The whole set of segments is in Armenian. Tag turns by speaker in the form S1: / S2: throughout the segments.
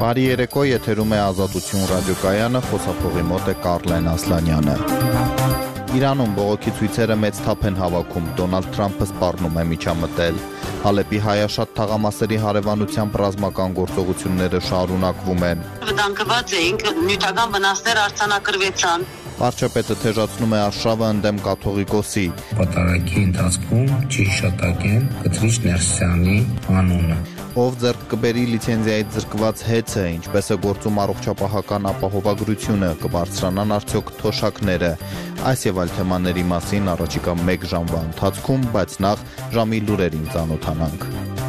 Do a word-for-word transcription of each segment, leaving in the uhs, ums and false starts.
S1: Բարի երեկո, եթերում է Ազատություն ռադիոկայանը, խոսափողի մոտ է Կարլեն Ասլանյանը։ Իրանում բողոքի ցույցերը մեծ թափ են հավաքում, Դոնալդ Թրամփը սպառնում է միջամտել։ Հալեպի հայաշատ թաղամասերի հարևանությամբ ռազմական գործողությունները շարունակվում են։
S2: Վտանգված էինք, նյութական վնասներ արձանագրվեցան։
S1: Վարչապետը թեժացնում է արշավը ընդդեմ կաթողիկոսի։
S3: Պատարագի ընթացքում չհիշատակեն Կտրիչ Ներսյանի անունը։
S1: Ով ձեռք կբերի լիցենզիայից զրկված հեծը, ինչպես է գործում առողջապահական ապահովագրությունը, կբարձրանան արդյոք թոշակները։ Այս եւ այլ թեմաների մասին առաջիկա մեկ ժամվա ընթացքում, բայց նախ ժամի լուրերին ծանոթանանք։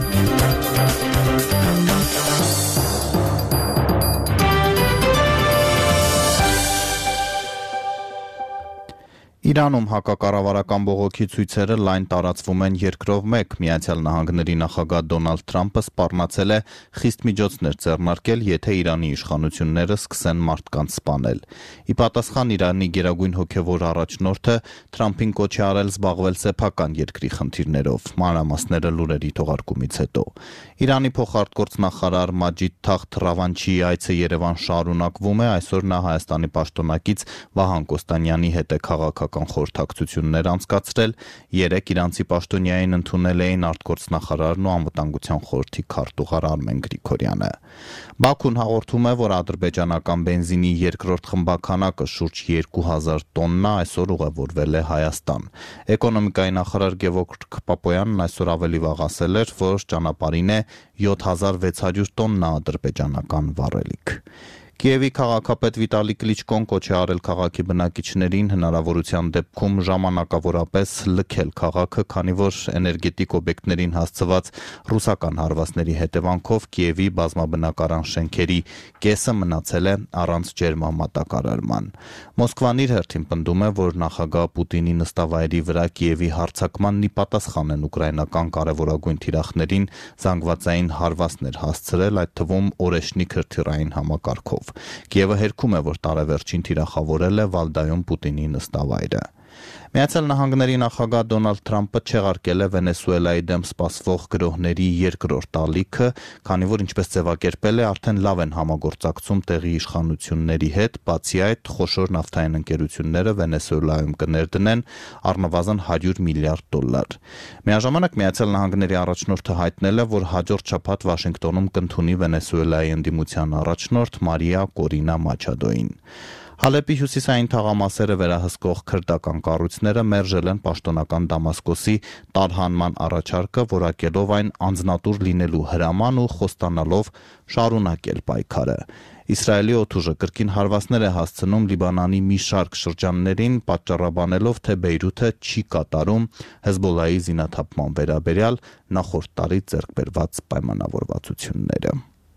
S1: Իրանում հակակառավարական բողոքի ցույցերը լայն տարածվում են երկրով մեկ։ Միացյալ Նահանգների նախագահ Դոնալդ Թրամփը սպառնացել է խիստ միջոցներ ձեռնարկել, եթե Իրանի իշխանությունները սկսեն մարդկանց սպանել։ Ի պատասխան Իրանի գերագույն հոգևոր առաջնորդը Թրամփին կոչ է արել զբաղվել սեփական երկրի խնդիրներով։ Մանրամասները լուրերի թողարկումից հետո։ Իրանի փոխարտգործնախարար Մաջիդ Թախթ Ռավանչիի այցը Երևան շարունակվում է, այսօր նա Հայաստանի պաշտոնակից Վահան Կոստանյանի հետ է քաղաքական խորհրդակցություններ անցկացրել, երեք իրանցի պաշտոնյային ընդունել էին արտգործնախարարն ու անվտանգության խորհրդի քարտուղար Արմեն Գրիգորյանը։ Բաքուն հաղորդում է, որ ադրբեջանական բենզինի երկրորդ խմբաքանակը շուրջ երկու հազար տոննա այսօր ուղևորվել է Հայաստան։ Էկոնոմիկայի նախարար Գևորգ Պապոյանն այսօր ավելի վաղ ասել էր, որ ճանապարհին է յոթ հազար վեց հարյուր տոննա ադրբեջանական վառելիք։ Կիևի քաղաքապետ Վիտալի Կլիչկոն կոչ է արել քաղաքի բնակիչներին հնարավորության դեպքում ժամանակավորապես լքել քաղաքը, քանի որ էներգետիկ օբյեկտներին հասցված ռուսական հարվածների հետևանքով Կիևի բազմաբնակարան շենքերի կեսը մնացել է առանց ջերմամատակարարման։ Մոսկվան իր հերթին պնդում է, որ նախագահ Պուտինի նստավայրի վրա Կիևի հարձակմանն ի պատասխան են ուկրաինական կարևորագույն թիրախներին զանգվածային հարվածներ հասցրել, այդ թվում օրեշնի քրթիրային համակարգով։ Կիևը հերքում է, որ տարեվերջին թիրախավորել է Վալդայում Պուտինի նստավայրը։ Միացյալ Նահանգների նախագահ Դոնալդ Թրամփը չեղարկել է Վենեսուելայի դեմ սպասվող գրոհների երկրորդ ալիքը, քանի որ ինչպես ձևակերպել է, արդեն լավ են համագործակցում տեղի իշխանությունների հետ, բացի այդ խոշոր նավթային ընկերությունները Վենեսուելայում կներդնեն առնվազն հարյուր միլիարդ դոլար։ Միաժամանակ Միացյալ Նահանգների առաջնորդը հայտնել է, որ հաջորդ շաբաթ Վաշինգտոնում կընդունի Վենեսուելայի ընդդիմության առաջնորդ Մարիա Կորինա Մաչադոին։ Հալեպի հյուսիսային թաղամասերը վերահսկող քրդական կառույցները մերժել են պաշտոնական Դամասկոսի տարհանման առաջարկը, որակելով այն անձնատուր լինելու հրաման ու խոստանալով շարունակել պայքարը։ Իսրայելի օդուժը կրկին հարվածներ է հասցնում Լիբանանի մի շարք շրջաններին, պատճառաբանելով, թե Բեյրութը չի կատարում Հեզբոլլայի զինաթափման վերաբերյալ նախորդ տարի ձեռք բերված պայմանավորվածությունները։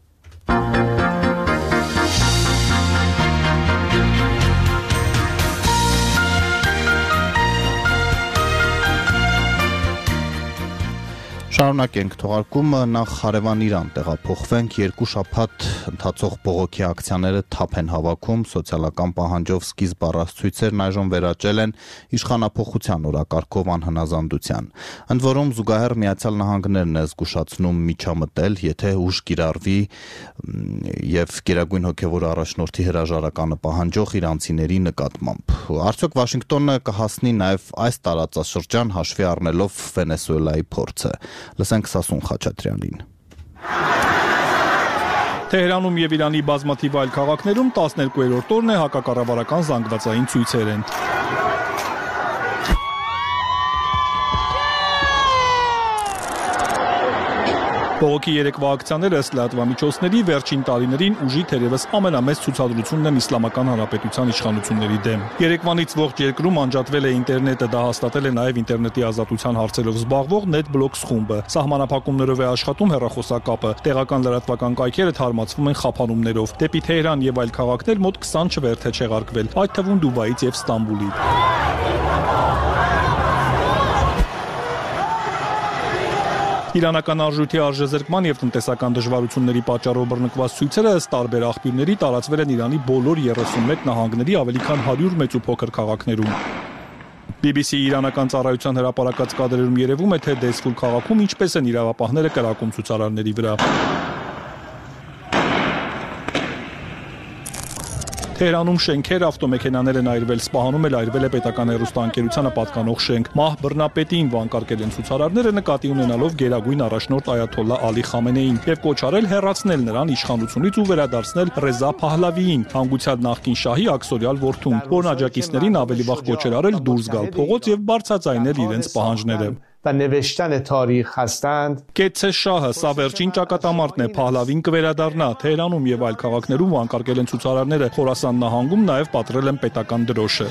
S1: Շարունակենք թողարկումը, նախ հարևան Իրան տեղափոխվենք, երկու շաբաթ ընթացող բողոքի ակցիաները թափ են հավաքում, սոցիալական պահանջով սկիզբ առած ցույցերն այժմ վերաճել են իշխանափոխության օրակարգով անհնազանդության։ Ընդ որում զուգահեռ Միացյալ Նահանգներն է զգուշացնում միջամտել, եթե ուժ կիրառվի եւ Գերագույն հոգևոր առաջնորդի հրաժարականը պահանջող իրանցիների նկատմամբ։ Արդյոք Վաշինգտոնը կհասնի նաեւ այս տարածաշրջան հաշվի առնելով Վենեսուելայի փորձը։ Լսենք Սասուն Խաչատրյանին։
S4: Թեհրանում եւ Իրանի բազմաթիվ այլ քաղաքներում տասներկուերորդ օրն է հակակառավարական զանգվածային ցույցեր են։ Բողոքի երեկվա ակցիաները ըստ լրատվամիջոցների վերջին տարիներին ուժի թերևս ամենամեծ ցուցադրությունն են Իսլամական Հանրապետության իշխանությունների դեմ։ Երեկվանից ողջ երկրում անջատվել է ինտերնետը, դա հաստատել է նաև ինտերնետի ազատության հարցերով զբաղվող NetBlocks խումբը։ Սահմանափակումներով է աշխատում հեռախոսակապը։ Տեղական լրատվական կայքերը թարմացվում են խափանումներով։ Դեպի Թեհրան եւ այլ քաղաքներ մոտ քսան չվերթ է չեղարկվել, այդ թվում Դուբայից եւ Ստամբուլից։ Իրանական արժույթի արժեզրկման եւ տնտեսական դժվարությունների պատճառով բռնկված ցույցերը ըստ տարբեր աղբյուրների տարածվել են Իրանի բոլոր երեսունմեկ նահանգների ավելի քան հարյուր մեծ ու փոքր քաղաքներում։ B B C իրանական ծառայության հրապարակած կադրերում երևում է, թե Դեսֆուլ քաղաքում ինչպես են իրավապահները կրակում ցուցարարների վրա։ Թեհրանում շենքեր, ավտոմեքենաներ են այրվել, Սպահանում էլ այրվել է պետական հեռուստաընկերությանը պատկանող շենք։ Մահ բռնապետին վանկարկել են ցուցարարները նկատի ունենալով գերագույն առաջնորդ Այաթոլլա Ալի Խամենեին եւ կոչ արել հեռացնել նրան իշխանությունից ու վերադարձնել Ռեզա Փահլավիին, հանգուցյալ նախկին շահի աքսորիալ որդուն, որն աջակիցներին ավելի վաղ կոչ էր արել դուրս գալ փողոց եւ բարձրացնել իրենց պահանջները։
S5: و نوشتن تاریخ هستند.
S4: Կեցե շահը սա վերջին ճակատամարտն է, Փահլավին կվերադառնա, Թեհրանում եւ այլ քաղաքներում վանկարկել են ցուցարարները, Խորասան նահանգում նաեւ պատրել են պետական դրոշը։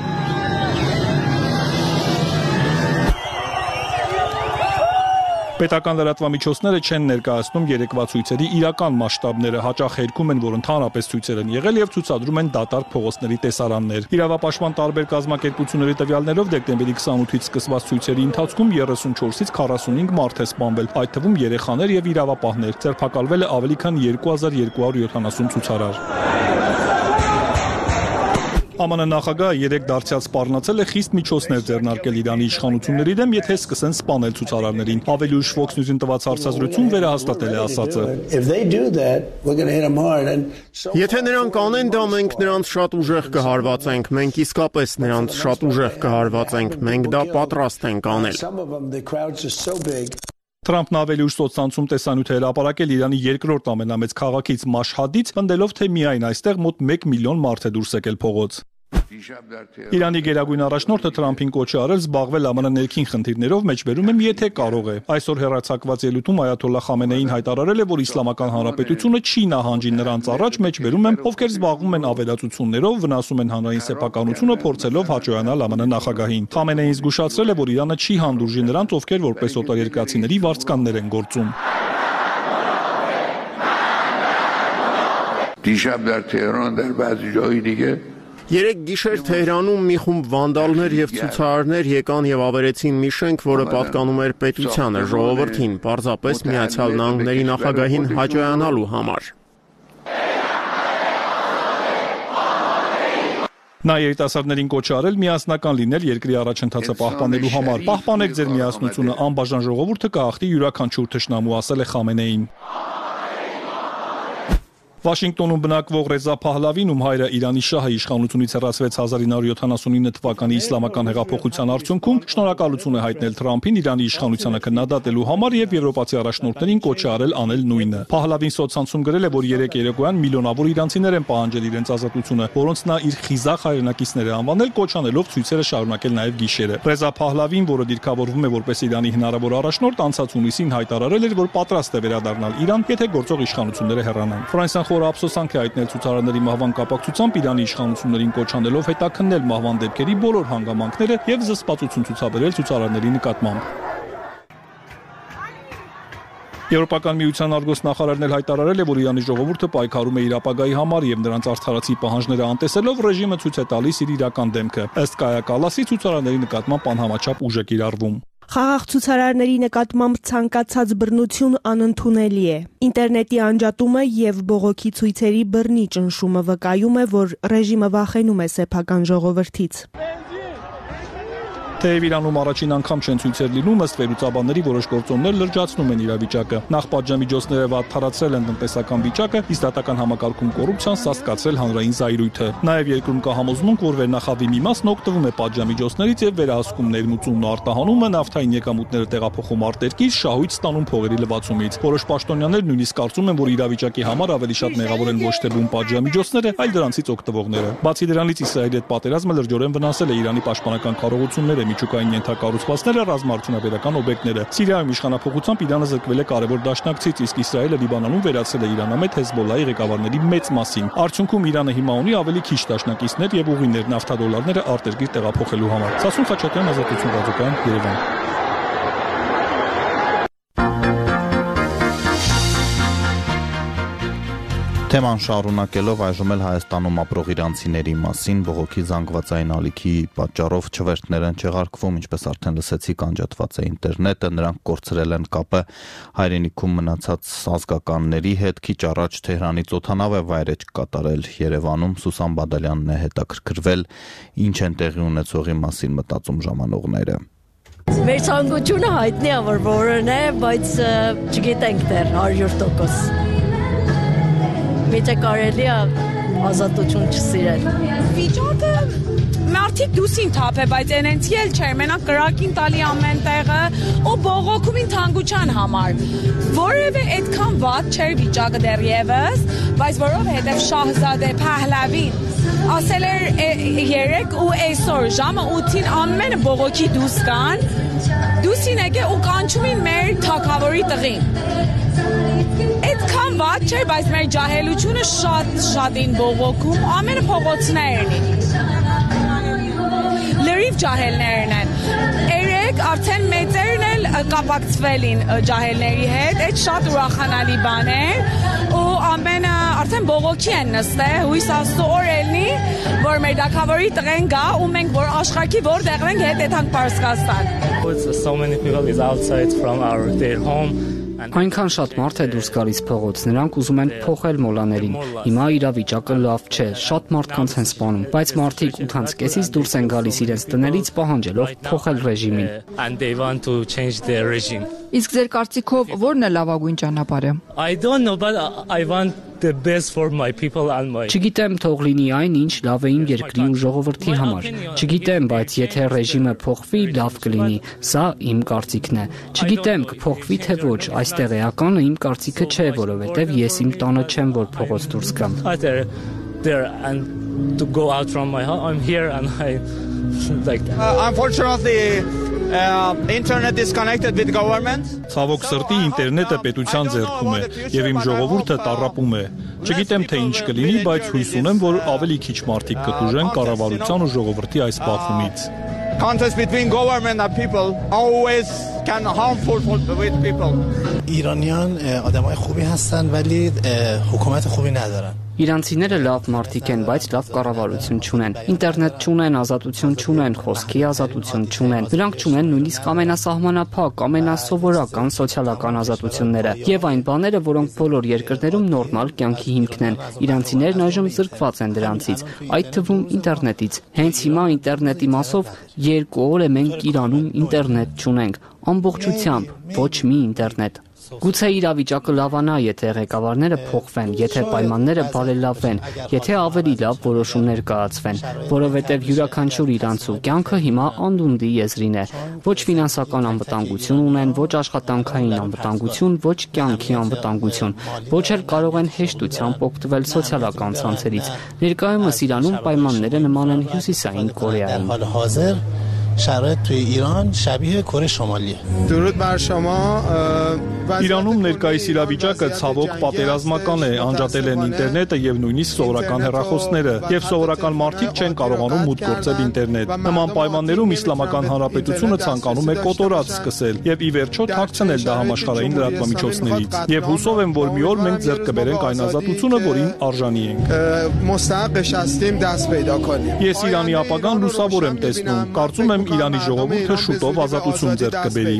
S4: Պետական լրատվամիջոցները չեն ներկայացնում երեկվա ցույցերի իրական մասշտաբները, հաճախ հերքում են, որ ընդհանրապես ցույցեր են եղել եւ ցուցադրում են դատարկ փողոցների տեսարաններ։ Իրավապաշտպան տարբեր կազմակերպությունների տվյալներով դեկտեմբերի քսանութից սկսված ցույցերի ընթացքում երեսունչորսից քառասունհինգ մարդ է սպանվել, այդ թվում երեխաներ եւ իրավապահներ, ձերբակալվել է ավելի քան երկու հազար երկու հարյուր յոթանասուն ցուցարար։ Է Մը նախագահը երեք դարձյալ սպառնացել է խիստ միջոցներ ձեռնարկել Իրանի իշխանությունների դեմ, եթե սկսեն սպանել ցուցարարներին։ Ավելի ուշ Fox News-ին տված հարցազրույցում վերահաստատել է ասածը։
S6: Եթե նրանք անեն դա, մենք նրանց շատ ուժեղ կհարվածենք, մենք իսկապես նրանց շատ ուժեղ կհարվածենք, մենք դա պատրաստ ենք անել։
S4: Թրամփն ավելի ուշ սոցցանցում տեսանյութ է հրապարակել Իրանի երկրորդ ամենամեծ քաղաքից Մաշհադից, պնդելով, թե միայն այստեղ մոտ մեկ միլիոն մարդ է դուրս եկել փողոց։ Իրանի գերագույն առաջնորդը Թրամփին կոչ է արել զբաղվել Է Մը ներքին խնդիրներով, մեջբերում եմ, եթե կարող է։ Այսօր հեռարձակված ելույթում Այաթոլլա Խամենեին հայտարարել է, որ Իսլամական Հանրապետությունը չի նահանջի նրանց առաջ, մեջբերում եմ, ովքեր զբաղվում են ավերածություններով, վնասում են հանրային սեփականությունը, փորձելով հաճոյանալ Է Մը նախագահին։ Խամենեին զգուշացրել է, որ Իրանը չի հանդուրժի նրանց, ովքեր որպես օտարերկրացիների վարձկաններ են գործում։
S7: دیشب در تهران در بعضی جای دیگه
S6: Երեք գիշեր Թեհրանում մի խումբ վանդալներ եւ ցուցարարներ եկան եւ ավերեցին մի շենք, որը պատկանում էր պետությանը, ժողովրդին, պարզապես Միացյալ Նահանգների նախագահին հաճոյանալու համար։
S4: Նա երիտասարդներին կոչ արել միասնական լինել երկրի առաջընթացը պահպանելու համար։ Պահպանեք ձեր միասնությունը, անբաժան ժողովուրդը կհաղթի յուրաքանչյուր թշնամու, ասել է Խամենեին։ Վաշինգտոնում բնակվող Ռեզա Փահլավին, ում հայրը Իրանի շահը իշխանությունից հեռացվեց հազար ինը հարյուր յոթանասունինը թվականի իսլամական հեղափոխության արդյունքում, շնորհակալություն է հայտնել Թրամփին Իրանի իշխանությանը քննադատելու համար եւ եվրոպացի առաջնորդներին կոչ է արել անել նույնը։ Փահլավին սոցցանցում գրել է, որ երեք երեկոյան միլիոնավոր իրանցիներ են պահանջել իրենց ազատությունը, որոնց նա իր խիզախ հայրենակիցներ է անվանել, կոչ անելով ցույցերը շարունակել նաեւ գիշերը։ Ռեզա Փահլավին, որը դիրքավորվում է որպես Իրանի հնարավոր առաջնորդ, անցած հունիսին հայտարարել էր, որ պատրաստ է վերադառնալ Իրան, եթե գործող իշխանությունները հեռանան։ Ֆրանսիան խորը ափսոսանք է հայտնել ցուցարարների մահվան կապակցությամբ Իրանի իշխանություններին կոչ անելով հետաքննել մահվան դեպքերի բոլոր հանգամանքները եւ զսպվածություն ցուցաբերել ցուցարարների նկատմամբ։ Եվրոպական միության արգոս նախարարն էլ հայտարարել է, որ Իրանի ժողովուրդը պայքարում է իր ապագայի համար եւ նրանց արդարացի պահանջները անտեսելով ռեժիմը ցույց է տալիս իր իրական դեմքը։ Ըստ Կայա Կալասի ցուցարարների նկատմամբ անհամաչափ ուժ է կիրառվում։
S8: Խաղաղ ցուցարարների նկատմամբ ցանկացած բռնություն անընդունելի է։ Ինտերնետի անջատումը եւ բողոքի ցույցերի բռնի ճնշումը վկայում է, որ ռեժիմը վախենում է սեփական ժողովրդից։
S4: Թեև Իրանում առաջին անգամ չեն ցույցեր լինում, ըստ վերլուծաբանների որոշ գործոններ լրջացնում են իրավիճակը։ Նախ պատժամիջոցները վատթարացրել են տնտեսական վիճակը, իսկ դատական համակարգում կոռուպցիան սաստկացրել հանրային զայրույթը։ Նաև երկրում կա համոզմունք, որ վերնախավի մի մասն օգտվում է պատժամիջոցներից եւ վերահսկում ներմուծումն ու արտահանումը, նավթային եկամուտները տեղափոխում արտերկիր, շահույթ ստանում փողերի լվացումից։ Որոշ պաշտոնյաներ նույնիսկ կարծում են, որ իրավիճակի համար ավելի շատ մեղավոր են ոչ թե բուն պատժամիջոցները, այլ դրանցից օգտվողները։ Բացի դրանից Իսրայելի հետ պատերազմը լրջորեն վնասել է Իրանի պաշտպանական կարողությունները, միջուկային ենթակառուցվածքները, ռազմաարդյունաբերական օբյեկտները։ Սիրիայում իշխանափոխությամբ Իրանը զրկվել է կարևոր դաշնակցից, իսկ Իսրայելը Լիբանանում վերացել է իրանամետ Հեզբոլլահի ղեկավարների մեծ մասին։ Արդյունքում Իրանը հիմա ունի ավելի քիչ դաշնակիցներ եւ ուղիներ նավթադոլարները արտերկիր տեղափոխելու համար։ Սասուն Խաչատյան, Ազատություն ռադիոկայան, Երևան։
S1: Թեման շարունակելով այժմ էլ Հայաստանում ապրող իրանցիների մասին բողոքի զանգվածային ալիքի պատճառով չվերթներ են չեղարկվում, ինչպես արդեն լսեցիք, անջատված է ինտերնետը, նրանք կորցրել են կապը հայրենիքում մնացած ազգականների հետ։ Քիչ առաջ Թեհրանից օդանավ է վայրէջք կատարել Երևանում, Սուսան Բադալյանն է հետաքրքրվել, ինչ են տեղի ունեցողի մասին մտածում ժամանողները։
S9: Մեր ցանկությունը հայտնի է, որ որն է, բայց չգիտենք դեռ հարյուր տոկոս։ Միթե կարելի է ազատություն չսիրել։
S10: Վիճակը մարդիկ դուսին թափ է, բայց այնց էլ չէր, մենակ կրակին տալի ամեն տեղը ու բողոքումին թանկության համար։ Որևէ այդքան վատ չէր վիճակը դեռևս, բայց որովհետև Շահզադե Փահլավին ասել էր երեք ու այսօր ժամը ութին ամենը բողոքի դուս կան, դուսին եկե ու կանչում են մեր թագավորի տղին։ Այդքան վատ չէր, բայց մեր ջահելությունը շատ շատին բողոքում, ամենը փողոցներն են։ Լրիվ ջահելներն են։ Երեք արդեն մեծերն էլ կապակցվել են ջահելների հետ, այդ շատ ուրախանալի բան է, ու ամենը արդեն բողոքի են նստել, հույս աստծո օր ելնի, որ մեր թագավորի տղեն գա ու մենք որ աշխարհի որտեղ ենք հետ եթանք Պարսկաստան։
S11: So many people is outside from our their home.
S12: Այնքան շատ մարդ է դուրս գալիս փողոց, նրանք ուզում են փոխել մոլաներին։ Հիմա իրավիճակը լավ չէ, շատ մարդկանց են սպանում, բայց մարդիկ ութանց կեսից դուրս են գալիս իրենց տներից պահանջելով փոխել ռեժիմին։
S11: And they want to change the regime.
S13: Իսկ ձեր կարծիքով ո՞րն է լավագույն ճանապարհը։
S11: I don't know, but I want the best for my people and my
S12: Չգիտեմ, թող լինի այն, ինչ լավ է իմ երկրի ու ժողովրդի համար։ Չգիտեմ, բայց եթե ռեժիմը փոխվի, լավ կլինի։ Սա իմ կարծիքն է։ Չգիտեմ, կփոխվի թե ոչ, այստեղ էականը իմ կարծիքը չէ, որովհետև ես իմ տանը չեմ, որ փողոց դուրս գամ։
S11: There and to go out from my home, I'm here and I like that.
S14: Uh, unfortunately Uh, internet is connected with government.
S4: Ցավոք սրտի ինտերնետը պետության ձեռքում է եւ իմ ժողովուրդը տառապում է։ Չգիտեմ թե ինչ կլինի, բայց հույս ունեմ, որ ավելի քիչ մարդիկ կտուժեն կառավարության ու ժողովրդի այս բախումից։
S14: Contest between government and people always can harmful for with people.
S15: ایرانیان آدمای خوبی هستن ولی حکومت خوبی ندارن.
S12: Իրանցիները լավ մարդիկ են, բայց լավ կառավարություն չունեն։ Ինտերնետ չունեն, ազատություն չունեն, խոսքի ազատություն չունեն։ Նրանք չունեն նույնիսկ ամենասահմանափակ, ամենասովորական սոցիալական ազատությունները եւ այն բաները, որոնք բոլոր երկրներում նորմալ կյանքի հիմքն են։ Իրանցիներն այժմ զրկված են դրանցից, այդ թվում ինտերնետից։ Հենց հիմա ինտերնետի մասով երկու օր է մենք Իրանում ինտերնետ չունենք, ամբողջությամբ ոչ մի ինտերնետ։ Գուցե իրավիճակը լավանա, եթե ղեկավարները փոխվեն, եթե պայմանները բարելավվեն, եթե ավելի լավ որոշումներ կայացվեն, որովհետև յուրաքանչյուր իրանցու կյանքը հիմա անդունդի եզրին է։ Ոչ ֆինանսական անվտանգություն ունեն, ոչ աշխատանքային անվտանգություն, ոչ կյանքի անվտանգություն, ոչ էլ կարող են հեշտությամբ օգտվել սոցիալական ցանցերից։ Ներկայումս Իրանում պայմանները նման են Հյուսիսային Կորեային։
S15: شرایط توی ایران شبیه کره شمالیه.
S14: درود بر شما.
S4: Իրանում ներկայիս իրավիճակը ցավոք պատերազմական է, անջատել են ինտերնետը եւ նույնիսկ սովորական հեռախոսները, եւ սովորական մարդիկ չեն կարողանում մուտք գործել ինտերնետ։ Նման պայմաններում Իսլամական Հանրապետությունը ցանկանում է կոտորած սկսել եւ ի վերջո թաքցնել դա համաշխարհային լրատվամիջոցներից։ Եվ հուսով եմ, որ մի օր մենք ձեռք կբերենք այն ազատությունը, որին արժանի ենք։
S14: مستحقش هستیم دست پیدا کنیم.
S4: Ես Իրանի ապագան լուսավոր եմ տեսնում։ Կարծում եմ Իրանի ժողովուրդը շուտով ազատություն ձեռք կբերի։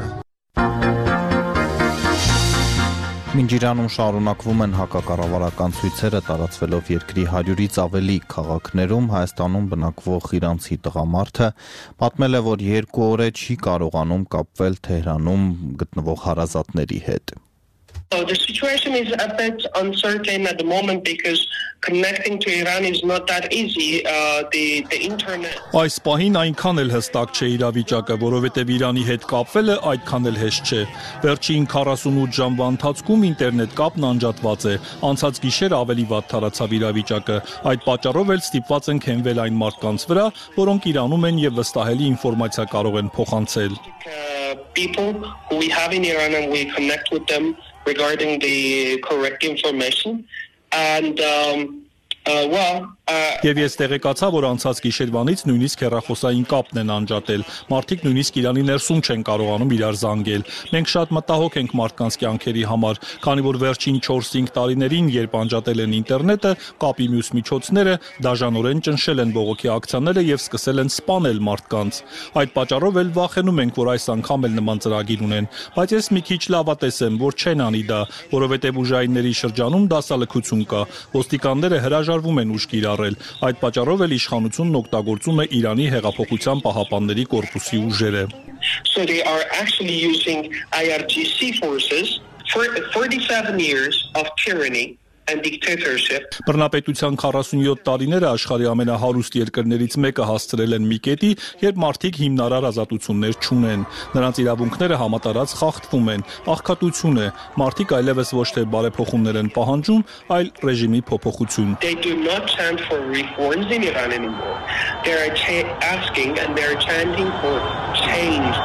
S1: Մինչ Իրանում շարունակվում են հակակառավարական ցույցերը տարածվելով երկրի հարյուրից ավելի քաղաքներում, Հայաստանում բնակվող իրանցի տղամարդը պատմել է, որ երկու օր է չի կարողանում կապվել Թեհրանում գտնվող հարազատների հետ։
S16: So the situation is a bit uncertain at the moment because connecting to Iran is not that easy. Uh, the the internet.
S4: Այս պահին այնքան էլ հստակ չէ իրավիճակը, որովհետև Իրանի հետ կապվելը այդքան էլ հեշտ չէ։ Վերջին քառասունութ ժամվա ընթացքում ինտերնետ կապն անջատված է։ Անցած գիշեր ավելի վատ թարացավ իրավիճակը։ Այդ պատճառով էլ ստիպված ենք հենվել այն մարդկանց վրա, որոնք Իրանում են եւ վստահելի ինֆորմացիա կարող են փոխանցել։
S16: People who we have in Iran and we connect with them regarding the correct information and um, uh, well
S4: Եվ ես տեղեկացա, որ անցած գիշերվանից նույնիսկ հեռախոսային կապն են անջատել։ Մարդիկ նույնիսկ Իրանի ներսում չեն կարողանում իրար զանգել։ Մենք շատ մտահոգ ենք մարդկանց կյանքերի համար, քանի որ վերջին չորս-հինգ տարիներին, երբ անջատել են ինտերնետը, կապի մյուս միջոցները դաժանորեն ճնշել են բողոքի ակցիաները եւ սկսել են սպանել մարդկանց։ Այդ պատճառով էլ վախենում ենք, որ այս անգամ էլ նման ծրագիր ունեն, բայց ես մի քիչ լավատես եմ, որ չեն անի դա, որովհետեւ ուժայինների շրջանում դասալքություն կա։ Ոստիկանները հրաժարվում են ուժ կիրառել։ Այդ պատճառով էլ իշխանությունն օգտագործում է Իրանի հեղափոխության պահապանների կորպուսի ուժերը։
S16: So they are actually using I R G C forces for forty-seven years of tyranny and dictatorship.
S4: Բռնապետության քառասունյոթ տարիները աշխարհի ամենահարուստ երկրներից մեկը հասցրել են մի կետի, երբ մարդիկ հիմնարար ազատություններ չունեն։ Նրանց իրավունքները համատարած խախտվում են, աղքատություն է, մարդիկ այլևս ոչ թե բարեփոխումներ են պահանջում, այլ ռեժիմի փոփոխություն։
S16: They do not chant for reforms in Iran anymore. They are ch- asking and they are chanting for change.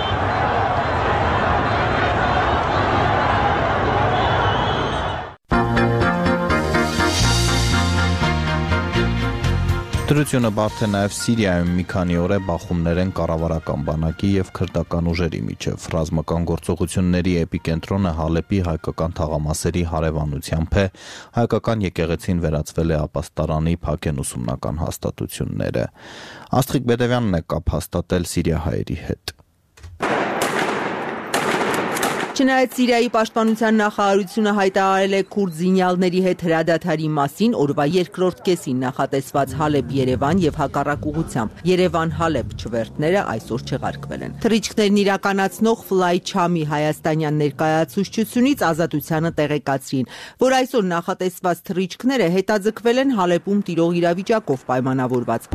S1: Դրությունը բարդ է նաև Սիրիայում մի քանի օր է բախումներ են կառավարական բանակի եւ քրդական ուժերի միջև։ Ռազմական գործողությունների էպիկենտրոնը Հալեպի հայկական թաղամասերի հարևանությամբ է։ Հայկական եկեղեցին վերածվել է ապաստարանի փակեն ուսումնական հաստատությունները։ Աստղիկ Բեդևյանն է կապ հաստատել սիրիահայերի հետ։
S17: Չնայած Սիրիայի պաշտպանության նախարարությունը հայտարարել է քուրդ զինյալների հետ հրադադարի մասին, օրվա երկրորդ կեսին նախատեսված Հալեբ-Երևան եւ հակառակ ուղղությամբ Երևան-Հալեբ չվերթները այսօր չեղարկվել են։ Թռիչքներն իրականացնող Fly Cham-ի հայաստանյան ներկայացուցչությունից Ազատությանը տեղեկացրին, որ այսօր նախատեսված թռիչքները հետաձգվել են Հալեբում տիրող իրավիճակով պայմանավորված։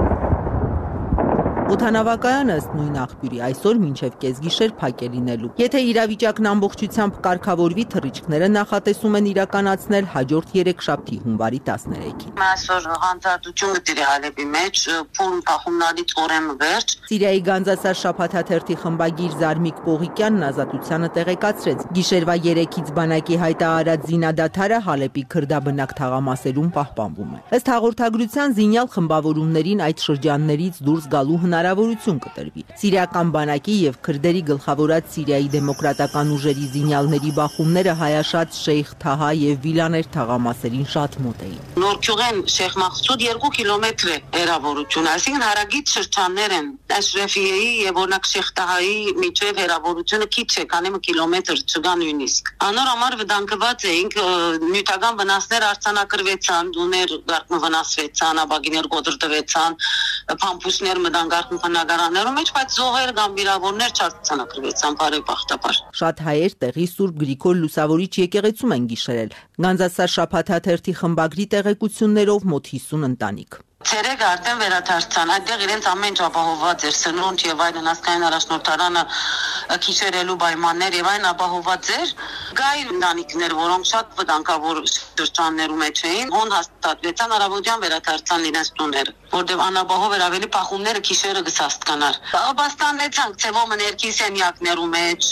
S17: Օդանավակայանը ըստ նույն աղբյուրի այսօր մինչև կեսգիշեր փակ է լինելու։ Եթե իրավիճակն ամբողջությամբ կարգավորվի, թռիչքները նախատեսում են իրականացնել հաջորդ երեքշաբթի հունվարի տասներեքին։
S2: Այսօր հանդարտությունը դիրի Հալեբի մեջ փուն փախումնալից օրեմը վերջ։
S17: Սիրիայի Գանձասար շաբաթաթերթի խմբագիր Զարմիկ Պողիկյանն Ազատությանը տեղեկացրեց, գիշերվա երեքից բանակի հայտարարած զինադադարը Հալեբի քրդաբնակ թաղամասերում պահպանվում է։ Ըստ հաղորդագրության զինյալ խմբավորումներին այդ շրջաններից դուրս գալու հնարավորություն կտրվի։ Սիրիական բանակի եւ քրդերի գլխավորած Սիրիայի դեմոկրատական ուժերի զինյալների բախումները հայաշատ Շեյխ Թահա եւ Վիլաներ թաղամասերին շատ մոտ էին։
S2: Նորքյուղեն Շեյխ Մախսուդ երկու կիլոմետր է հեռավորություն, այսինքն հարագից շրջաններ են։ Էշրեֆիեի եւ օրինակ Շեյխ Թահայի միջև հեռավորությունը քիչ է, քանի մի կիլոմետր չկա նույնիսկ։ Անոր համար վտանգված էինք, նյութական վնասներ արձանագրվեցան, դուներ վնասվեցան, աբագիներ կոտրտվեցան, փամփուշտներ մտանգ բնակարաններում մեջ, բայց զոհեր կամ վիրավորներ չարձանագրվեցան բարեբախտաբար։
S17: Շատ հայեր տեղի Սուրբ Գրիգոր Լուսավորիչ եկեղեցում են գիշերել։ Գանձասար շաբաթաթերթի խմբագրի տեղեկություններով մոտ հիսուն ընտանիք։
S2: Ցերեկը արդեն վերադարձան, այդտեղ իրենց ամեն ինչ ապահովված էր, սնունդ եւ այլն, ասկային առաջնորդարանը քիչերելու պայմաններ եւ այն ապահովված էր։ Գայր ընտանիքներ, որոնք շատ վտանգավոր շրջաններում էին, հոն հաստատվեցան, առավոտյան վերադարձան իրենց տուները, որտեղ անապահով էր ավելի փախումները քիչերը գսաստկանար։ Ապաստանեցանք ցևոմը ներքիսենյակներու մեջ,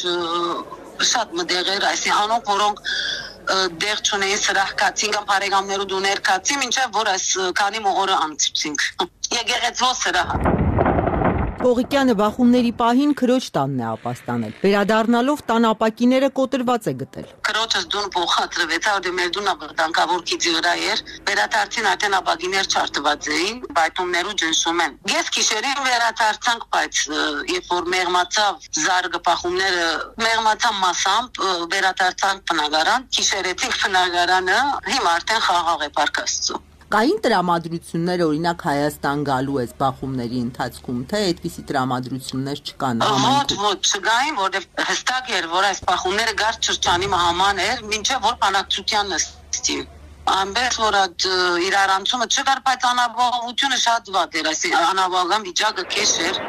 S2: շատ մտեղեր, այսինքն անոնք, որոնք դեղ չունեին սրահկացին կամ բարեկամներու դուներ կացի, մինչև որ այս քանի օրը անցուցինք։ Եկեղեցվո սրահը։
S17: Պողիկյանը բախումների պահին քրոջ տանն է ապաստանել։ Վերադառնալով տան ապակիները կոտրված է գտել։
S2: Քրոջս դուն փոխադրվեց, որտեղ մեր դունը վտանգավոր քիծի վրա էր։ Վերադարձին արդեն ապակիներ չարտված էին, բայթումներու ջնշում են։ Ես գիշերին վերադարձանք, բայց երբ որ մեղմացավ զարգը բախումները, մեղմացան մասամբ, վերադարձանք բնակարան, գիշերեցինք բնակարանը, հիմա արդեն խաղաղ է Փարքաստու։
S17: Կային տրամադրություններ, օրինակ Հայաստան գալու այս բախումների ընթացքում, թե այդպիսի տրամադրություններ չկան
S2: համայնքում։ Ոչ, ոչ, չկային, որովհետև հստակ էր, որ այս բախումները գարշ շրջանի մահաման էր, մինչև որ բանակցության նստին։ Ամբողջ որ այդ իրարանցումը չկար, բայց անապահովությունը շատ վատ էր, այսինքն անապահովական վիճակը քեշ էր։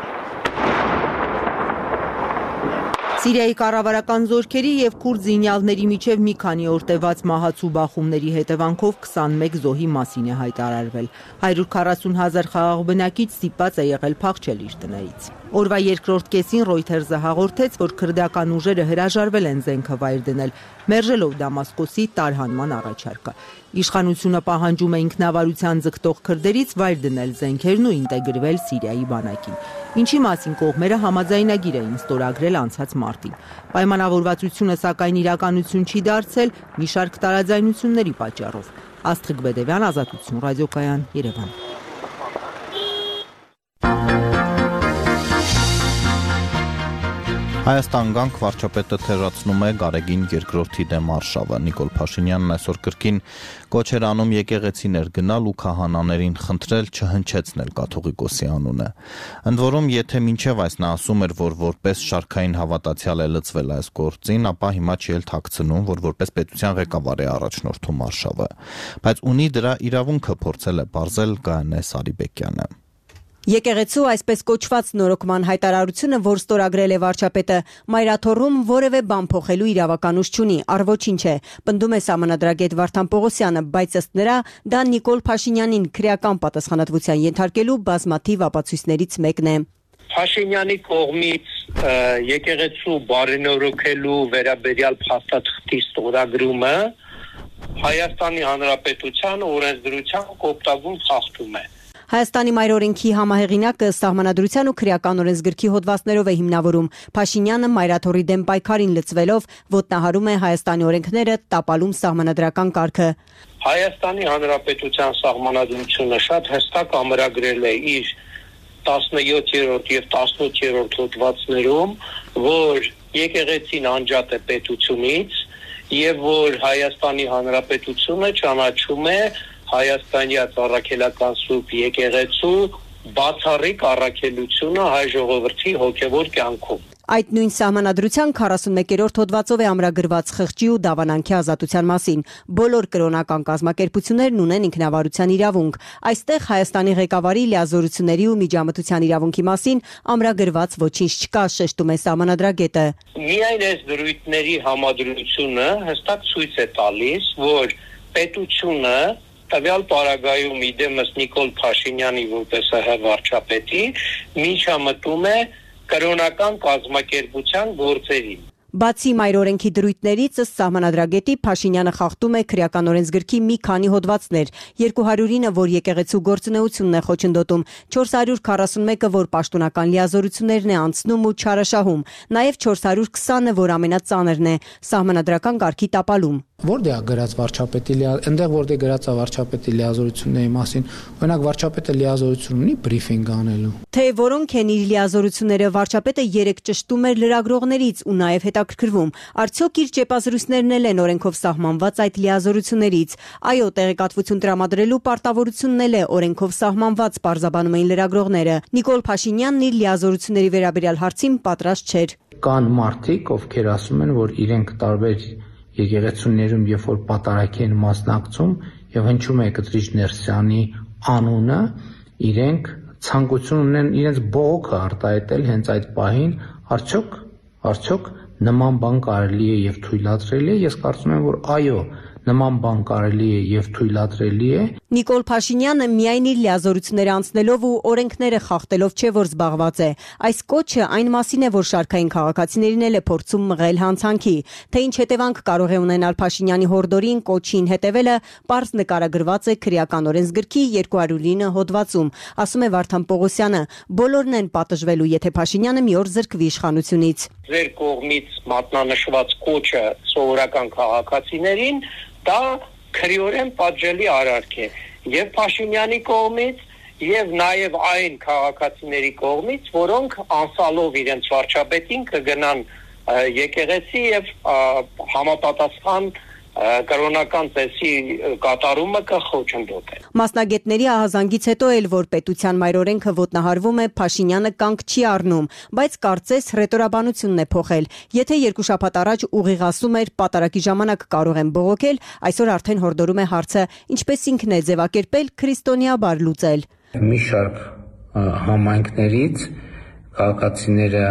S17: Սիրիայի կառավարական զորքերի եւ քուրդ զինյալների միջև մի քանի օր տևած մահացու բախումների հետևանքով քսանմեկ զոհի մասին է հայտարարվել։ հարյուր քառասուն հազար խաղաղ բնակիչ ստիպված է եղել փախչել իր տներից։ Օրվա երկրորդ կեսին Reuters-ը հաղորդեց, որ քրդական ուժերը հրաժարվել են զենքը վայր դնել, մերժելով Դամասկոսի տարհանման առաջարկը։ Իշխանությունը պահանջում է ինքնավարության ձգտող քրդերից վայր դնել զենքերն ու ինտեգրվել Սիրիայի բանակին, ինչի մասին կողմերը համաձայնագիր էին ստորագրել անցած մարտին։ Պայմանավորվածությունը սակայն իրականություն չի դարձել մի շարք տարաձայնությունների պատճառով։ Աստղիկ Բեդևյան, Ազատություն ռադիոկայան, Երևան։
S1: Հայաստան գանք վարչապետը թերացնում է Գարեգին երկրորդի դեմ արշավը։ Նիկոլ Փաշինյանն այսօր կրկին կոչ էր անում եկեղեցիներ գնալ ու քահանաներին խնդրել չհնչեցնել կաթողիկոսի անունը։ Ընդ որում, եթե մինչև այս նա ասում էր, որ որպես շարքային հավատացյալ է լծվել այս գործին, ապա հիմա չի էլ թաքցնում, որ որպես պետության ղեկավար է առաջնորդում արշավը։ Բայց ունի դրա իրավունքը, փորձել է բարձել Գայանե Սարիբեկյանը։
S18: Եկեղեցու այսպես կոչված նորոգման հայտարարությունը, որ ստորագրել է վարչապետը, մայրաթոռում որևէ բան փոխելու իրավական ուժ չունի, առ ոչինչ է, պնդում է սահմանադրագետ Վարդան Պողոսյանը, բայց ըստ նրա դա Նիկոլ Փաշինյանին քրեական պատասխանատվության ենթարկելու բազմաթիվ ապացույցներից մեկն է։
S16: Փաշինյանի կողմից եկեղեցու բարենորոգելու վերաբերյալ փաստաթղթի ստորագրումը Հայաստանի Հանրապետության օրենսդրության կոպտագույն խախտում է։
S18: Հայաստանի մայրօրենքի համահեղինակը սահմանադրության ու քրեական օրենսգրքի հոդվածներով է հիմնավորում։ Փաշինյանը մայրաթոռի դեմ պայքարին լծվելով ոտնահարում է Հայաստանի օրենքները, տապալում սահմանադրական կարգը։
S16: Հայաստանի Հանրապետության սահմանադրությունը շատ հստակ ամրագրել է իր տասնյոթերորդ եւ տասնութերորդ հոդվածներում, որ եկեղեցին անջատ է պետությունից եւ որ Հայաստանի Հանրապետությունը ճանաչում է Հայաստանյաց առաքելական սուրբ եկեղեցու բացառիկ առաքելությունը հայ ժողովրդի հոգևոր կյանքում։
S18: Այդ նույն սահմանադրության քառասունմեկերորդ հոդվածով է ամրագրված խղճի ու դավանանքի ազատության մասին։ Բոլոր կրոնական կազմակերպություններն ունեն ինքնավարության իրավունք։ Այստեղ Հայաստանի ղեկավարի լիազորությունների ու միջամտության իրավունքի մասին ամրագրված ոչինչ չկա, շեշտում է սահմանադրագետը։
S16: Միայն այս դրույթների համադրությունը հստակ ցույց է տալիս, որ պետությունը տվյալ պարագայում իդեմս Նիկոլ Փաշինյանի որպես ՀՀ վարչապետի միջամտում է կրոնական կազմակերպության գործերին։
S18: Բացի մայրօրենքի դրույթներից, ըստ սահմանադրագետի, Փաշինյանը խախտում է քրեական օրենսգրքի մի քանի հոդվածներ, երկու հարյուրինը, որ եկեղեցու գործունեությունն է խոչընդոտում, չորս հարյուր քառասունմեկը, որ պաշտոնական լիազորություններն է անցնում ու չարաշահում, նաև չորս հարյուր քսանը, որ ամենածանրն է, սահմանադրական կարգի տապալում։
S19: Որտե՞ղ է գրած վարչապետի այնտեղ որտեղ գրած է վարչապետի լիազորությունների մասին, օրինակ վարչապետը լիազորություն ունի բրիֆինգ անելու։
S18: Թե որոնք են իր լիազորությունները, վարչապետը երեք ճշտում էր լրագրողներից ու նաև հետաքրքրվում, արդյոք իր ճեպազրույցներն էլ են օրենքով սահմանված այդ լիազորություններից։ Այո, տեղեկատվություն տրամադրելու պարտավորությունն էլ է օրենքով սահմանված, պարզաբանում էին լրագրողները։ Նիկոլ Փաշինյանն իր լիազորությունների վերաբերյալ հարցին պատրաստ չէր։
S3: Կան մարդիկ, ովքեր ասում են, որ իրենք տարբեր եկեղեցիներում երբ որ պատարագի են մասնակցում եւ հնչում է Կտրիչ Ներսյանի անունը, իրենք ցանկություն ունեն իրենց բողոքը արտահայտել հենց այդ պահին, արդյոք արդյոք նման բան կարելի է եւ թույլատրելի է։ Ես կարծում եմ, որ այո, նման բան կարելի է եւ թույլատրելի է։
S18: Նիկոլ Փաշինյանը միայն իր լիազորությունները անցնելով ու օրենքները խախտելով չէ, որ զբաղված է։ Այս կոչը այն մասին է, որ շարքային քաղաքացիներին էլ է փորձում մղել հանցանքի։ Թե ինչ հետևանք կարող է ունենալ Փաշինյանի հորդորին կոչին հետևելը, պարզ նկարագրված է քրեական օրենսգրքի երկու հարյուր ինը հոդվածում, ասում է Վարդան Պողոսյանը։ Բոլորն են պատժվելու, եթե Փաշինյանը մի օր զրկվի իշխանությունից։
S16: Ձեր կողմից մատնանշված կոչը սովորական քաղաքացիներին դա քրեորեն պատժելի արարք է եւ Փաշինյանի կողմից եւ նաեւ այն քաղաքացիների կողմից, որոնք անսալով իրենց վարչապետին կգնան եկեղեցի եւ համապատասխան կրոնական ծեսի կատարումը կխոչընդոտեն։
S18: Մասնագետների ահազանգից հետո էլ, որ պետության մայրօրենքը ոտնահարվում է, Փաշինյանը կանգ չի առնում, բայց կարծես հռետորաբանությունն է փոխել։ Եթե երկու շաբաթ առաջ ուղիղ ասում էր պատարագի ժամանակ կարող են բողոքել, այսօր արդեն հորդորում է հարցը ինչպես ինքն է ձևակերպել քրիստոնեաբար լուծել։
S3: Մի շարք համայնքներից քաղաքացիները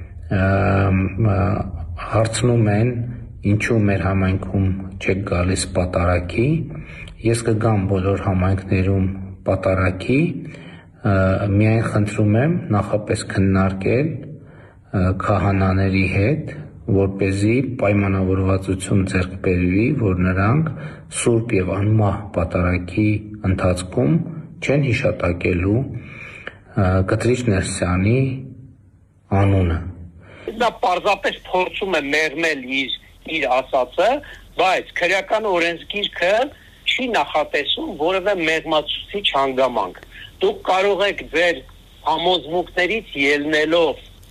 S3: հարցնում են ինչու մեր համայնքում չեք գալիս պատարագի, ես կգամ բոլոր համայնքներում պատարագի, միայն խնդրում եմ նախապես քննարկել քահանաների հետ, որպեսզի պայմանավորվածություն ձեռք բերվի, որ նրանք սուրբ եւ անմահ պատարագի ընթացքում չեն հիշատակելու Կտրիչ Ներսյանի անունը։
S16: Դա պարզապես փորձում է մեղմել իր իր ասածը, բայց քրեական օրենսգիրքը չի նախատեսում որևէ մեղմացուցիչ հանգամանք։ Դուք կարող եք ձեր համոզմունքներից ելնելով